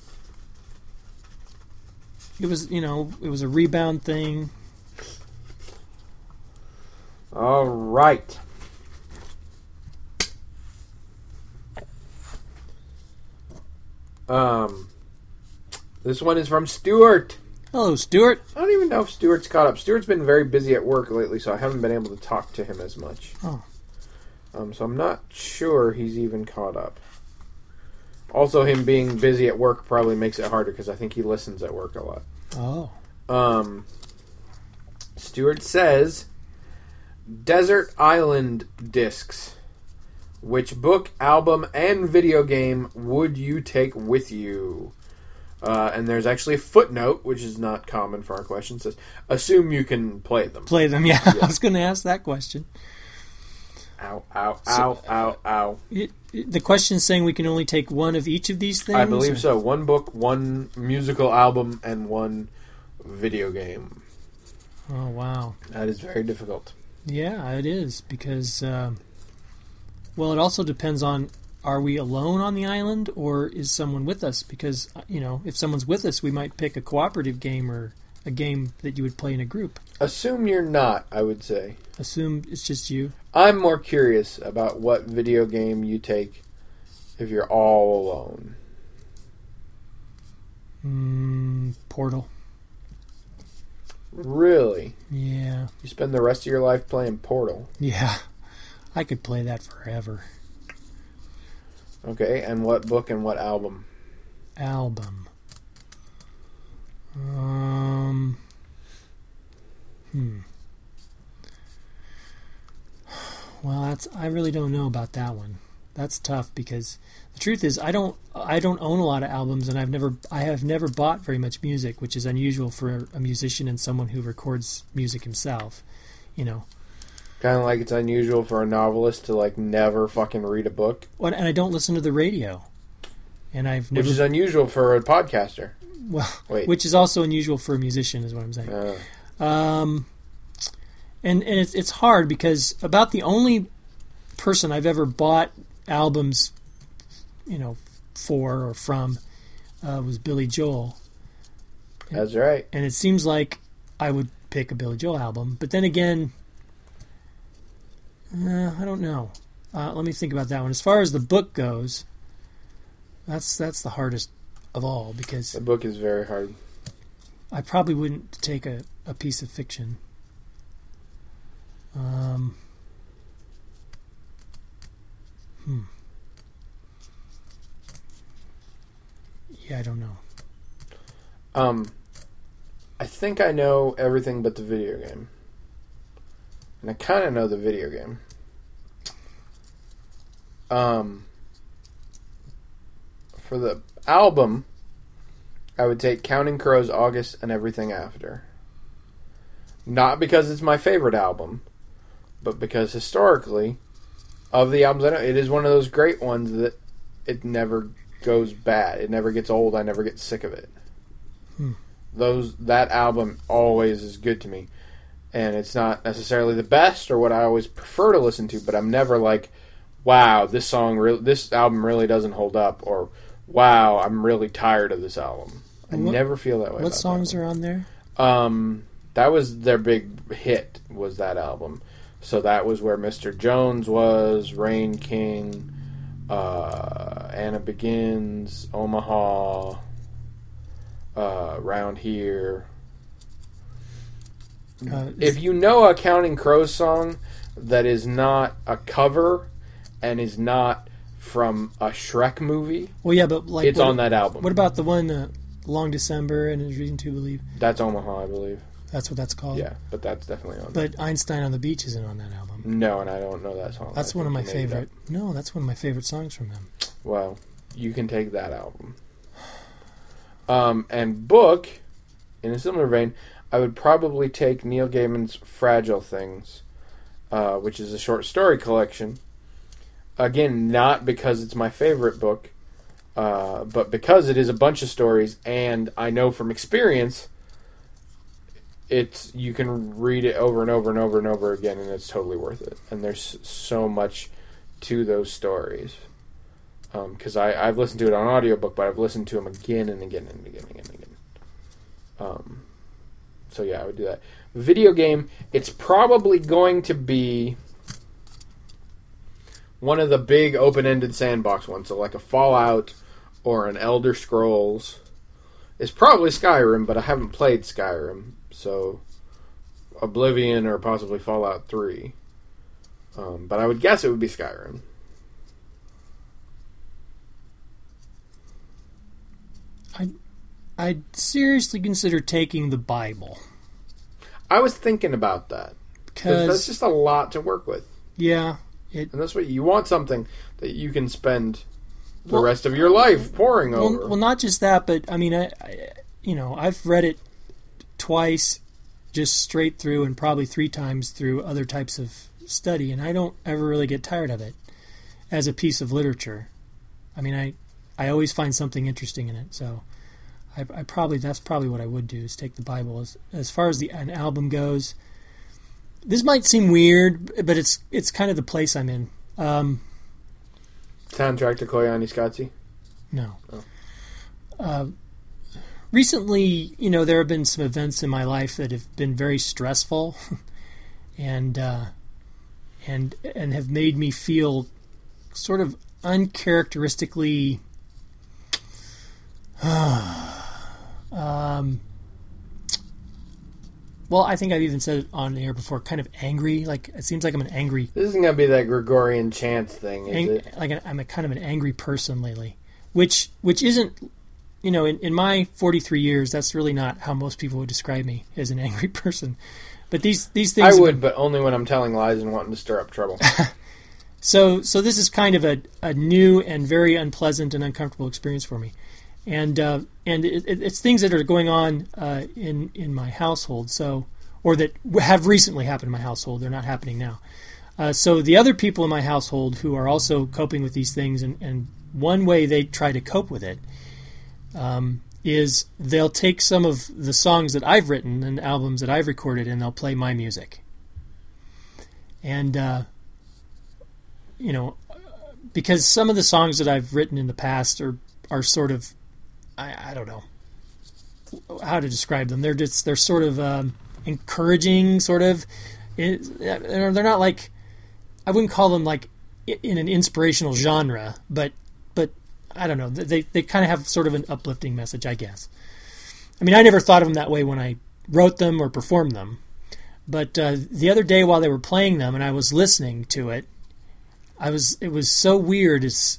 It was, you know, it was a rebound thing. all right. Um, this one is from Stuart. Hello, Stuart. I don't even know if Stuart's caught up. Stuart's been very busy at work lately, so I haven't been able to talk to him as much. Oh. Um, so I'm not sure he's even caught up. Also, him being busy at work probably makes it harder because I think he listens at work a lot. Oh. Um, Stuart says, Desert Island Discs. Which book, album, and video game would you take with you? Uh, and there's actually a footnote, which is not common for our question. It says, assume you can play them. Play them, yeah. I was going to ask that question. Ow, ow, ow, ow, ow. It, it, the question is saying we can only take one of each of these things? I believe or? so. One book, one musical album, and one video game. Oh, wow. That is very difficult. Yeah, it is, because, um, well, it also depends on, are we alone on the island, or is someone with us? Because, you know, if someone's with us, we might pick a cooperative game or a game that you would play in a group. Assume you're not, I would say. Assume it's just you. I'm more curious about what video game you take if you're all alone. Mm, Portal. Really? Yeah. You spend the rest of your life playing Portal. Yeah. I could play that forever. Okay, and what book and what album? Album. Um. Hmm. Well, that's I really don't know about that one. That's tough because the truth is I don't I don't own a lot of albums, and I've never I have never bought very much music, which is unusual for a musician and someone who records music himself. You know. Kind of like it's unusual for a novelist to like never fucking read a book. Well, and I don't listen to the radio. And I've never, which is unusual for a podcaster. Well, Wait. Which is also unusual for a musician, is what I'm saying. Uh. Um, and and it's it's hard because about the only person I've ever bought albums, you know, for or from, uh, was Billy Joel. And, That's right. And it seems like I would pick a Billy Joel album, but then again, uh, I don't know. Uh, let me think about that one. As far as the book goes, that's that's the hardest of all because the book is very hard. I probably wouldn't take a, a piece of fiction. Um, hmm. Yeah, I don't know. Um, I think I know everything but the video game. And I kind of know the video game. Um, for the album, I would take Counting Crows, August, and Everything After. Not because it's my favorite album, but because historically, of the albums I know, it is one of those great ones that it never goes bad. It never gets old. I never get sick of it. Hmm. Those that album always is good to me. And it's not necessarily the best or what I always prefer to listen to, but I'm never like, wow, this song, re- this album really doesn't hold up, or wow, I'm really tired of this album. I what, never feel that way. What songs are on there? Um, that was their big hit, was that album. So that was where Mister Jones was, Rain King, uh, Anna Begins, Omaha, uh, Round Here. Uh, If you know a Counting Crows song that is not a cover and is not from a Shrek movie, well, yeah, but like it's what, on that album. What about the one, uh, Long December and His Reason to Believe? That's Omaha, I believe. That's what that's called? Yeah, but that's definitely on But Einstein on the Beach isn't on that album. No, and I don't know that song. That's I one of my think you made favorite. No, that's one of my favorite songs from them. Well, you can take that album. Um, and book, in a similar vein, I would probably take Neil Gaiman's Fragile Things, uh, which is a short story collection. Again, not because it's my favorite book, uh, but because it is a bunch of stories, and I know from experience, it's you can read it over and over and over and over again, and it's totally worth it. And there's so much to those stories. Because um, I've listened to it on audiobook, but I've listened to them again and again and again and again and again. Um, so yeah, I would do that. Video game, it's probably going to be one of the big open-ended sandbox ones. So like a Fallout or an Elder Scrolls. It's probably Skyrim, but I haven't played Skyrim. So Oblivion or possibly Fallout three. Um, but I would guess it would be Skyrim. I, I'd seriously consider taking the Bible. I was thinking about that. Because that's just a lot to work with. Yeah. It, and that's what you want, something that you can spend the well, rest of your life poring well, over. Well, not just that, but I mean, I, I, you know, I've read it twice, just straight through, and probably three times through other types of study, and I don't ever really get tired of it as a piece of literature. I mean, I, I always find something interesting in it, so I, I probably that's probably what I would do is take the Bible. As as far as the an album goes, this might seem weird, but it's it's kind of the place I'm in. Um, Soundtrack to Koyani Scotzi? No. Oh. Uh, recently, you know, there have been some events in my life that have been very stressful, and uh, and and have made me feel sort of uncharacteristically um, well, I think I've even said it on the air before, kind of angry. Like, it seems like I'm an angry... This isn't going to be that Gregorian chants thing, is ang- it? Like, a, I'm a kind of an angry person lately, which which isn't, you know, in, in my forty-three years, that's really not how most people would describe me, as an angry person. But these, these things... I would, been, but only when I'm telling lies and wanting to stir up trouble. so so this is kind of a, a new and very unpleasant and uncomfortable experience for me. And uh, and it, it's things that are going on uh, in in my household, so or that have recently happened in my household. They're not happening now. Uh, so the other people in my household who are also coping with these things, and, and one way they try to cope with it um, is they'll take some of the songs that I've written and albums that I've recorded, and they'll play my music. And uh, you know, because some of the songs that I've written in the past are are sort of I, I don't know how to describe them. They're just they're sort of um, encouraging, sort of. It, they're not like, I wouldn't call them like in an inspirational genre, but but I don't know. They they kind of have sort of an uplifting message, I guess. I mean, I never thought of them that way when I wrote them or performed them, but uh, the other day while they were playing them and I was listening to it, I was it was so weird. It's,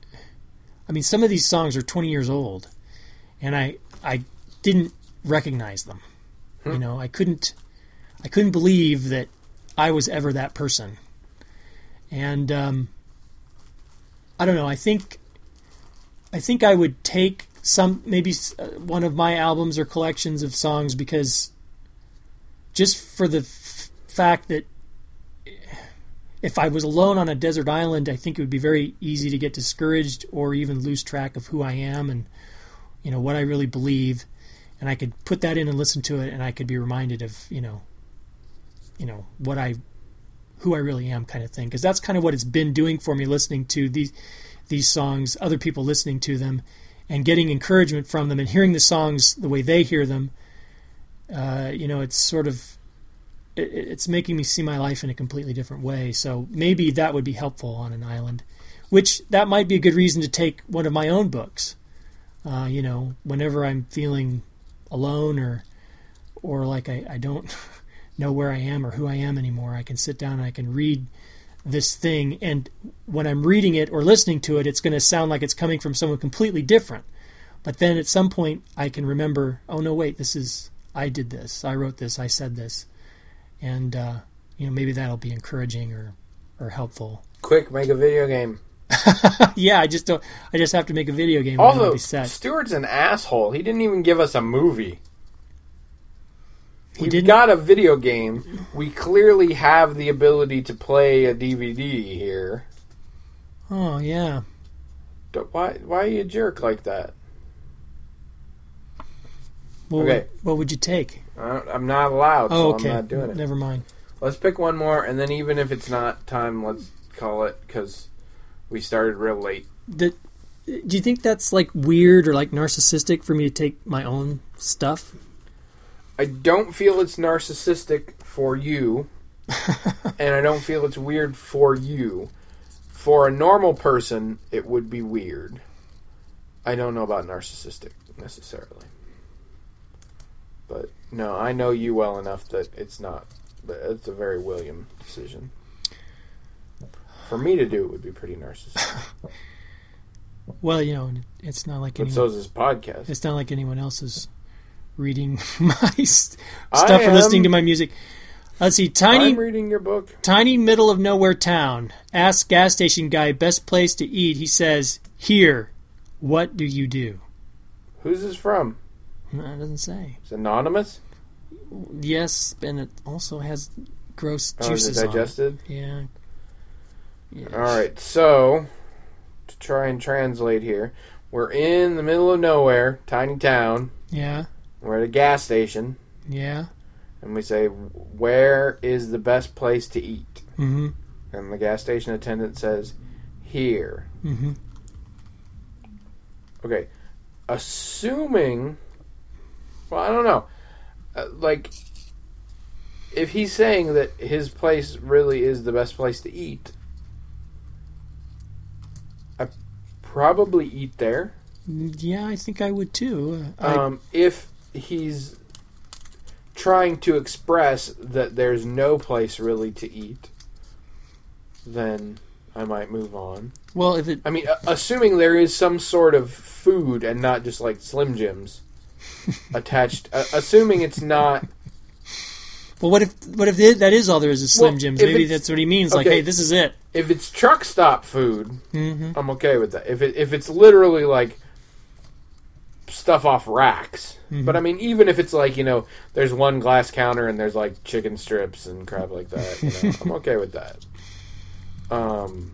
I mean, some of these songs are twenty years old. And I I didn't recognize them. Hmm. You know, I couldn't I couldn't believe that I was ever that person. And um, I don't know. I think I think I would take some maybe one of my albums or collections of songs, because just for the f- fact that if I was alone on a desert island, I think it would be very easy to get discouraged or even lose track of who I am and, you know, what I really believe, and I could put that in and listen to it, and I could be reminded of, you know, you know what I, who I really am, kind of thing. Because that's kind of what it's been doing for me, listening to these these songs, other people listening to them, and getting encouragement from them, and hearing the songs the way they hear them. Uh, you know, it's sort of, it, it's making me see my life in a completely different way. So maybe that would be helpful on an island, which that might be a good reason to take one of my own books. Uh, you know, whenever I'm feeling alone or or like I, I don't know where I am or who I am anymore, I can sit down and I can read this thing. And when I'm reading it or listening to it, it's going to sound like it's coming from someone completely different. But then at some point I can remember, oh, no, wait, this is, I did this. I wrote this. I said this. And, uh, you know, maybe that'll be encouraging or, or helpful. Quick, make a video game. yeah, I just don't. I just have to make a video game. And Also, be set. Stuart's an asshole. He didn't even give us a movie. He We've didn't? got a video game. We clearly have the ability to play a D V D here. Oh yeah. Why? Why are you a jerk like that? Well, okay. What, what would you take? Uh, I'm not allowed, oh, so okay. I'm not doing it. Never mind. Let's pick one more, and then even if it's not time, let's call it, because we started real late. The, do you think that's like weird or like narcissistic for me to take my own stuff? I don't feel it's narcissistic for you, and I don't feel it's weird for you. For a normal person, it would be weird. I don't know about narcissistic necessarily. But no, I know you well enough that it's not. It's a very William decision. For me to do it would be pretty narcissistic. Well, you know, it's not like but anyone, so is this podcast. It's not like anyone else is reading my st- I stuff or am. listening to my music. Let's see, tiny, I'm reading your book. Tiny middle of nowhere town. Ask gas station guy best place to eat. He says, "Here, what do you do?" Who's this from? No, it doesn't say. It's anonymous. Yes, and it also has gross Oh, juices is it digested? on it. Yeah. Yes. All right, so to try and translate here, we're in the middle of nowhere, tiny town. Yeah. We're at a gas station, Yeah. and we say, "Where is the best place to eat?" Mm-hmm. And the gas station attendant says, "Here." Mm-hmm. Okay, assuming, well, I don't know, uh, like, if he's saying that his place really is the best place to eat, I probably eat there. Yeah, I think I would too. Uh, Um, if he's trying to express that there's no place really to eat, then I might move on. Well, if it... I mean, assuming there is some sort of food and not just like Slim Jims attached. Uh, assuming it's not... Well, what if what if it, that is all there is is Slim Well, Jims? if Maybe it's- that's what he means. Like, okay. hey, this is it. If it's truck stop food, Mm-hmm. I'm okay with that. If it if it's literally like stuff off racks, Mm-hmm. but I mean, even if it's like, you know, there's one glass counter and there's like chicken strips and crap like that, you know, I'm okay with that. Um,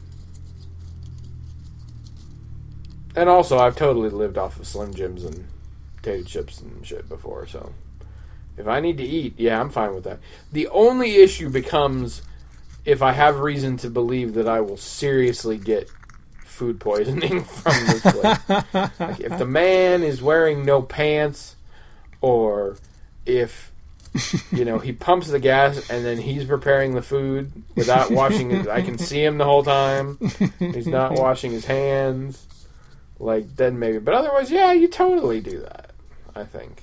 and also, I've totally lived off of Slim Jims and potato chips and shit before, so if I need to eat, yeah, I'm fine with that. The only issue becomes if I have reason to believe that I will seriously get food poisoning from this place. Like if the man is wearing no pants, or if, you know, he pumps the gas and then he's preparing the food without washing it. I can see him the whole time. He's not washing his hands. Like, then maybe. But otherwise, yeah, you totally do that, I think.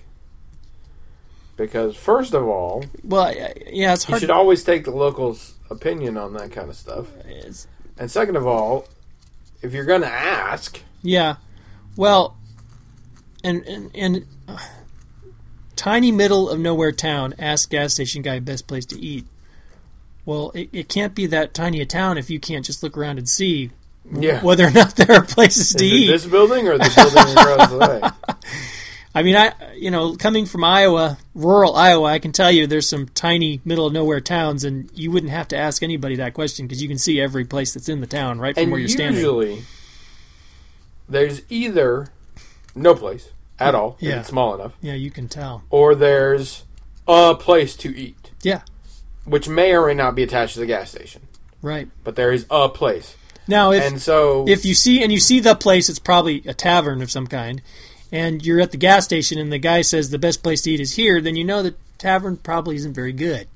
Because, first of all, Well, yeah, it's you hard. should always take the locals' opinion on that kind of stuff. It's- And second of all, if you're going to ask, Yeah, well, and and, and uh, tiny middle of nowhere town. Ask gas station guy best place to eat. Well, it, it can't be that tiny a town if you can't just look around and see yeah, whether or not there are places is to it eat. this building or the building across the way? I mean, I you know, coming from Iowa, rural Iowa, I can tell you there's some tiny middle of nowhere towns, and you wouldn't have to ask anybody that question because you can see every place that's in the town right from And where you're standing. usually, there's either no place at all, Yeah. if it's small enough, Yeah, you can tell. or there's a place to eat, Yeah, which may or may not be attached to the gas station. right. But there is a place. Now, if and so, if you see and you see the place, it's probably a tavern of some kind, and you're at the gas station and the guy says the best place to eat is here, then you know the tavern probably isn't very good.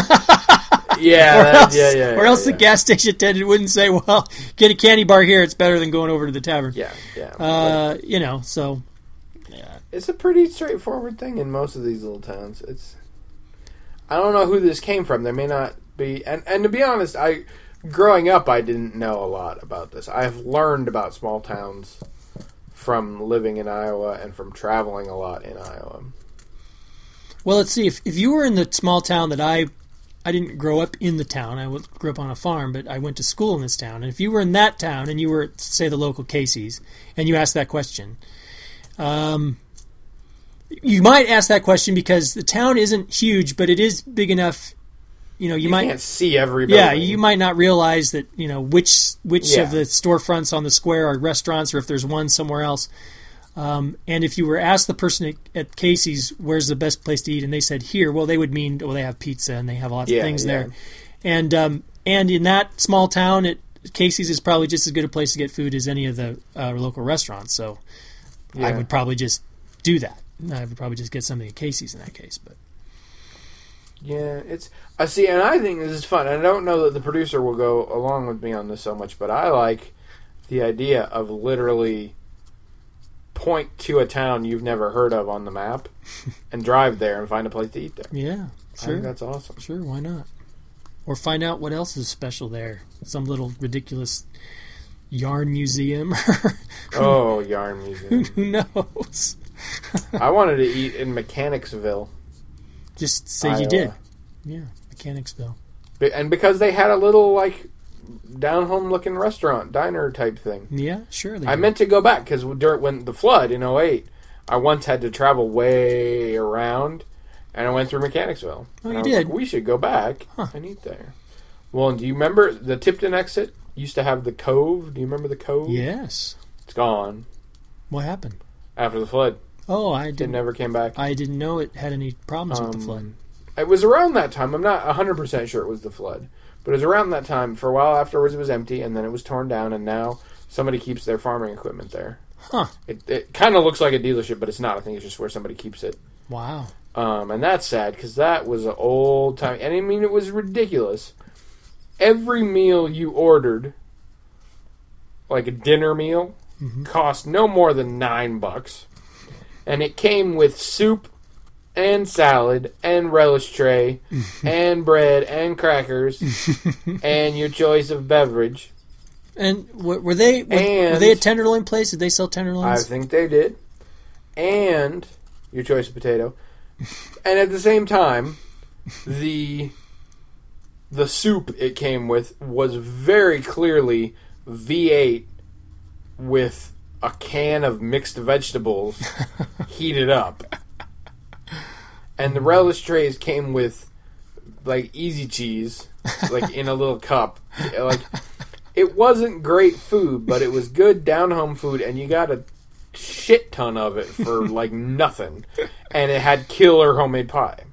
yeah, or that- else, yeah, yeah, or yeah, else yeah. the gas station attendant wouldn't say, "Well, get a candy bar here; it's better than going over to the tavern." Yeah, yeah. Uh, you know, so It's a pretty straightforward thing in most of these little towns. It's I don't know who this came from. There may not be, and and to be honest, I growing up I didn't know a lot about this. I've learned about small towns from living in Iowa and from traveling a lot in Iowa. well, let's see if if you were in the small town that I. I didn't grow up in the town. I w- grew up on a farm, but I went to school in this town. And if you were in that town and you were, at, say, the local Casey's, and you asked that question, um, you might ask that question because the town isn't huge, but it is big enough. You know, you, You might, can't see every building. yeah, you might not realize that. You know, which which Yeah. of the storefronts on the square are restaurants, or if there's one somewhere else. Um, and if you were asked the person at, at Casey's, where's the best place to eat, and they said here, well, they would mean, well, they have pizza and they have lots Yeah, of things yeah. there. And um, and in that small town, it, Casey's is probably just as good a place to get food as any of the uh, local restaurants. So I Yeah. would probably just do that. I would probably just get something at Casey's in that case. But Yeah, it's I see, and I think this is fun. I don't know that the producer will go along with me on this so much, but I like the idea of literally point to a town you've never heard of on the map and drive there and find a place to eat there. yeah, I sure, think that's awesome. sure, why not? Or find out what else is special there. Some little ridiculous yarn museum. Oh, yarn museum. Who knows? I wanted to eat in Mechanicsville. Just say Iowa. you did. Yeah, Mechanicsville. Be- And because they had a little, like, down-home looking restaurant, diner type thing. Yeah, sure. They I do. meant to go back because during when the flood in oh eight, I once had to travel way around, and I went through Mechanicsville. Oh, and you I was did? Like, we should go back Huh. and eat there. Well, and do you remember the Tipton exit used to have the Cove? Do you remember the Cove? Yes. It's gone What happened? after the flood. Oh, I It didn't. never came back. I didn't know it had any problems with the Um, flood. It was around that time. I'm not one hundred percent sure it was the flood. But it was around that time. For a while afterwards, it was empty, and then it was torn down, and now somebody keeps their farming equipment there. Huh? It, it kind of looks like a dealership, but it's not. I think it's just where somebody keeps it. Wow. Um, and that's sad, because that was an old time. And I mean, it was ridiculous. Every meal you ordered, like a dinner meal, Mhm. cost no more than nine bucks. And it came with soup and salad and relish tray and bread and crackers and your choice of beverage. And w- were they were, And- were they a tenderloin place? Did they sell I tenderloins? think they did. And your choice of potato. And at the same time, the the soup it came with was very clearly V eight with a can of mixed vegetables heated up. And the relish trays came with like easy cheese, like in a little cup. Like it wasn't great food, but it was good down-home food, and you got a shit ton of it for like nothing. And it had killer homemade pie.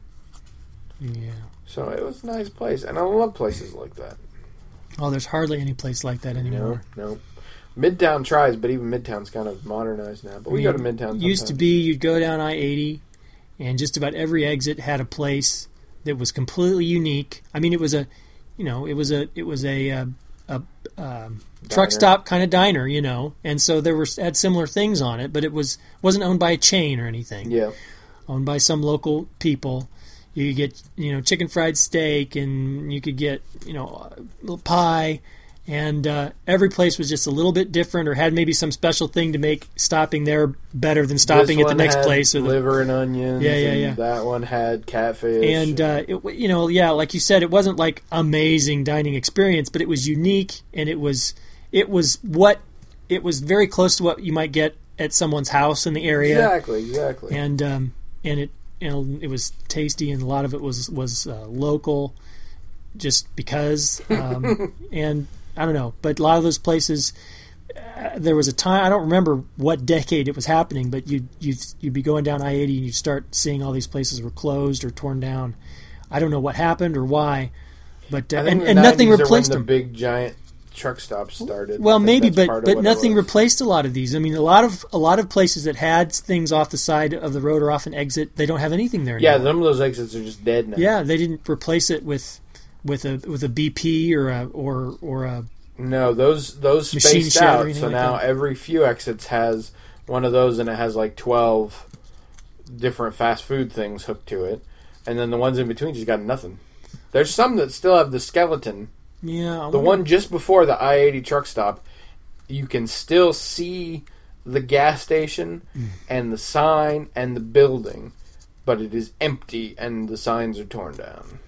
Yeah. So it was a nice place, and I love places like that. Oh, there's hardly any place like that anymore. No, no. Midtown tries, but even Midtown's kind of modernized now. But we I go mean, to Midtown sometimes. Used to be you'd go down I eighty, and just about every exit had a place that was completely unique. I mean, it was a, you know, it was a it was a uh, a um, truck stop kind of diner, you know, and so there were had similar things on it, but it was wasn't owned by a chain or anything. Yeah. Owned by some local people. You could get, you know, chicken fried steak, and you could get, you know, a little pie, and uh, every place was just a little bit different, or had maybe some special thing to make stopping there better than stopping This at the one next had place. Or the, liver and onions. Yeah, yeah, and yeah. That one had catfish. and uh, it, you know, yeah, like you said, it wasn't like amazing dining experience, but it was unique, and it was it was what it was very close to what you might get at someone's house in the area. Exactly, exactly. and um, and it you know it was tasty, and a lot of it was was uh, local, just because. Um, and I don't know, but a lot of those places, uh, there was a time, I don't remember what decade it was happening, but you you you'd be going down I eighty and you start seeing all these places were closed or torn down. I don't know what happened or why, but uh, I think and, the and nothing nineties are replaced when them. the big giant truck stops started. Well, I think maybe, that's but part of but what it nothing was. replaced a lot of these. I mean, a lot of a lot of places that had things off the side of the road or off an exit, they don't have anything there Yeah, anymore. some of those exits are just dead now. Yeah, they didn't replace it with with a with a B P or a or or a No, those those Machine spaced shed or out. anything So like now that. every few exits has one of those, and it has like twelve different fast food things hooked to it, and then the ones in between just got nothing. There's some that still have the skeleton. yeah. I The wonder- one just before the I eighty truck stop, you can still see the gas station and the sign and the building, but it is empty and the signs are torn down.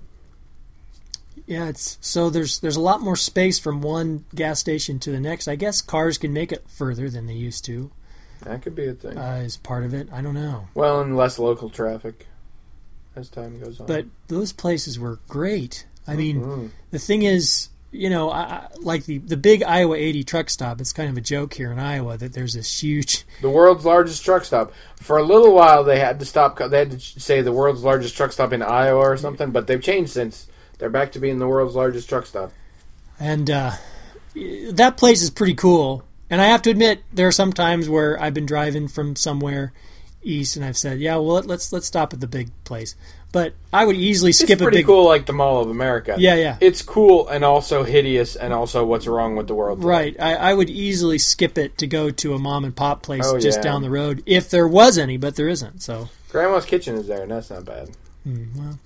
Yeah, it's so there's there's a lot more space from one gas station to the next. I guess cars can make it further than they used to. That could be a thing. Uh, is part of it. I don't know, Well, and less local traffic as time goes on. but those places were great. I mean, Mhm. the thing is, you know, I, I, like the the big Iowa eighty truck stop. It's kind of a joke here in Iowa that there's this huge. The world's largest truck stop. For a little while, they had to stop. They had to say the world's largest truck stop in Iowa or something, but they've changed since. They're back to being the world's largest truck stop. And uh, that place is pretty cool. And I have to admit, there are some times where I've been driving from somewhere east, and I've said, "Yeah, well, let's let's stop at the big place." But I would easily skip It's a pretty big. cool, like the Mall of America. Yeah, yeah. It's cool and also hideous, and also what's wrong with the world. today. Right, I, I would easily skip it to go to a mom and pop place Oh, just yeah. down the road if there was any, but there isn't. So, Grandma's Kitchen is there, and that's not bad. mm, well,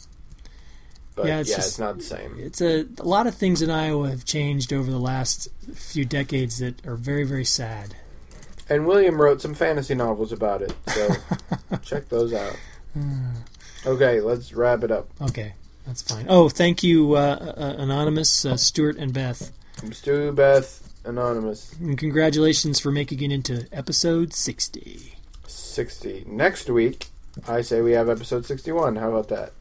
But Yeah, yeah, it's it's, just- not the same. it's a a lot of things in Iowa have changed over the last few decades that are very very sad. And William wrote some fantasy novels about it, so check those out. Okay, let's wrap it up. Okay, that's fine. Oh, thank you, uh, uh, Anonymous, uh, Stuart, and Beth. Stu, Beth, Anonymous, And congratulations for making it into episode sixty. sixty. Next week, I say we have episode sixty-one. How about that?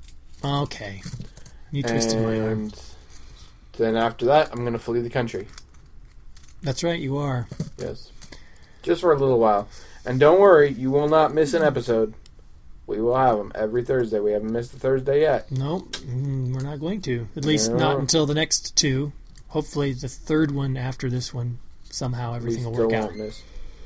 Okay. You twisted my arm. And then after that, I'm going to flee the country. That's right, you are. Yes. Just for a little while. And don't worry, you will not miss an episode. We will have them every Thursday. We haven't missed a Thursday yet. Nope, mm, we're not going to. At least No. not until the next two. Hopefully the third one after this one, somehow everything we will still work won't out. miss.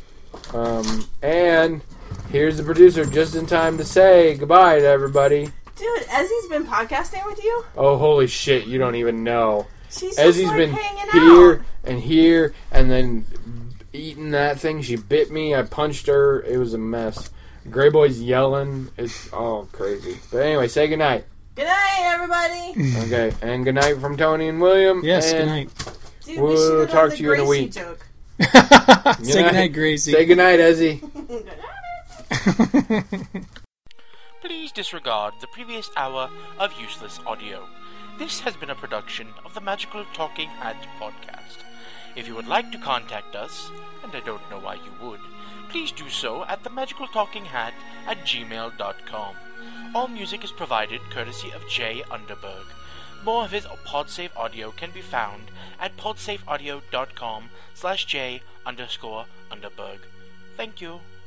Um, and here's the producer just in time to say goodbye to everybody. Dude, Ezzy's been podcasting with you? Oh, holy shit, you don't even know. She's just Ezzy's like been hanging here out. and here and then eating that thing. She bit me. I punched her. It was a mess. Gray Boy's yelling. It's all crazy. But anyway, say goodnight. Good night, everybody. Okay, and good night from Tony and William. Yes, and good night. Dude, We'll we should have talk the to you in a Gracie week. joke. Say good night, Gracie. Say goodnight, Ezzy. Good night. Please disregard the previous hour of useless audio. This has been a production of the Magical Talking Hat podcast. If you would like to contact us, and I don't know why you would, please do so at the magical talking hat at gmail dot com. All music is provided courtesy of Jay Underberg. More of his PodSafe audio can be found at podsafeaudio dot com slash J underscore Underberg. Thank you.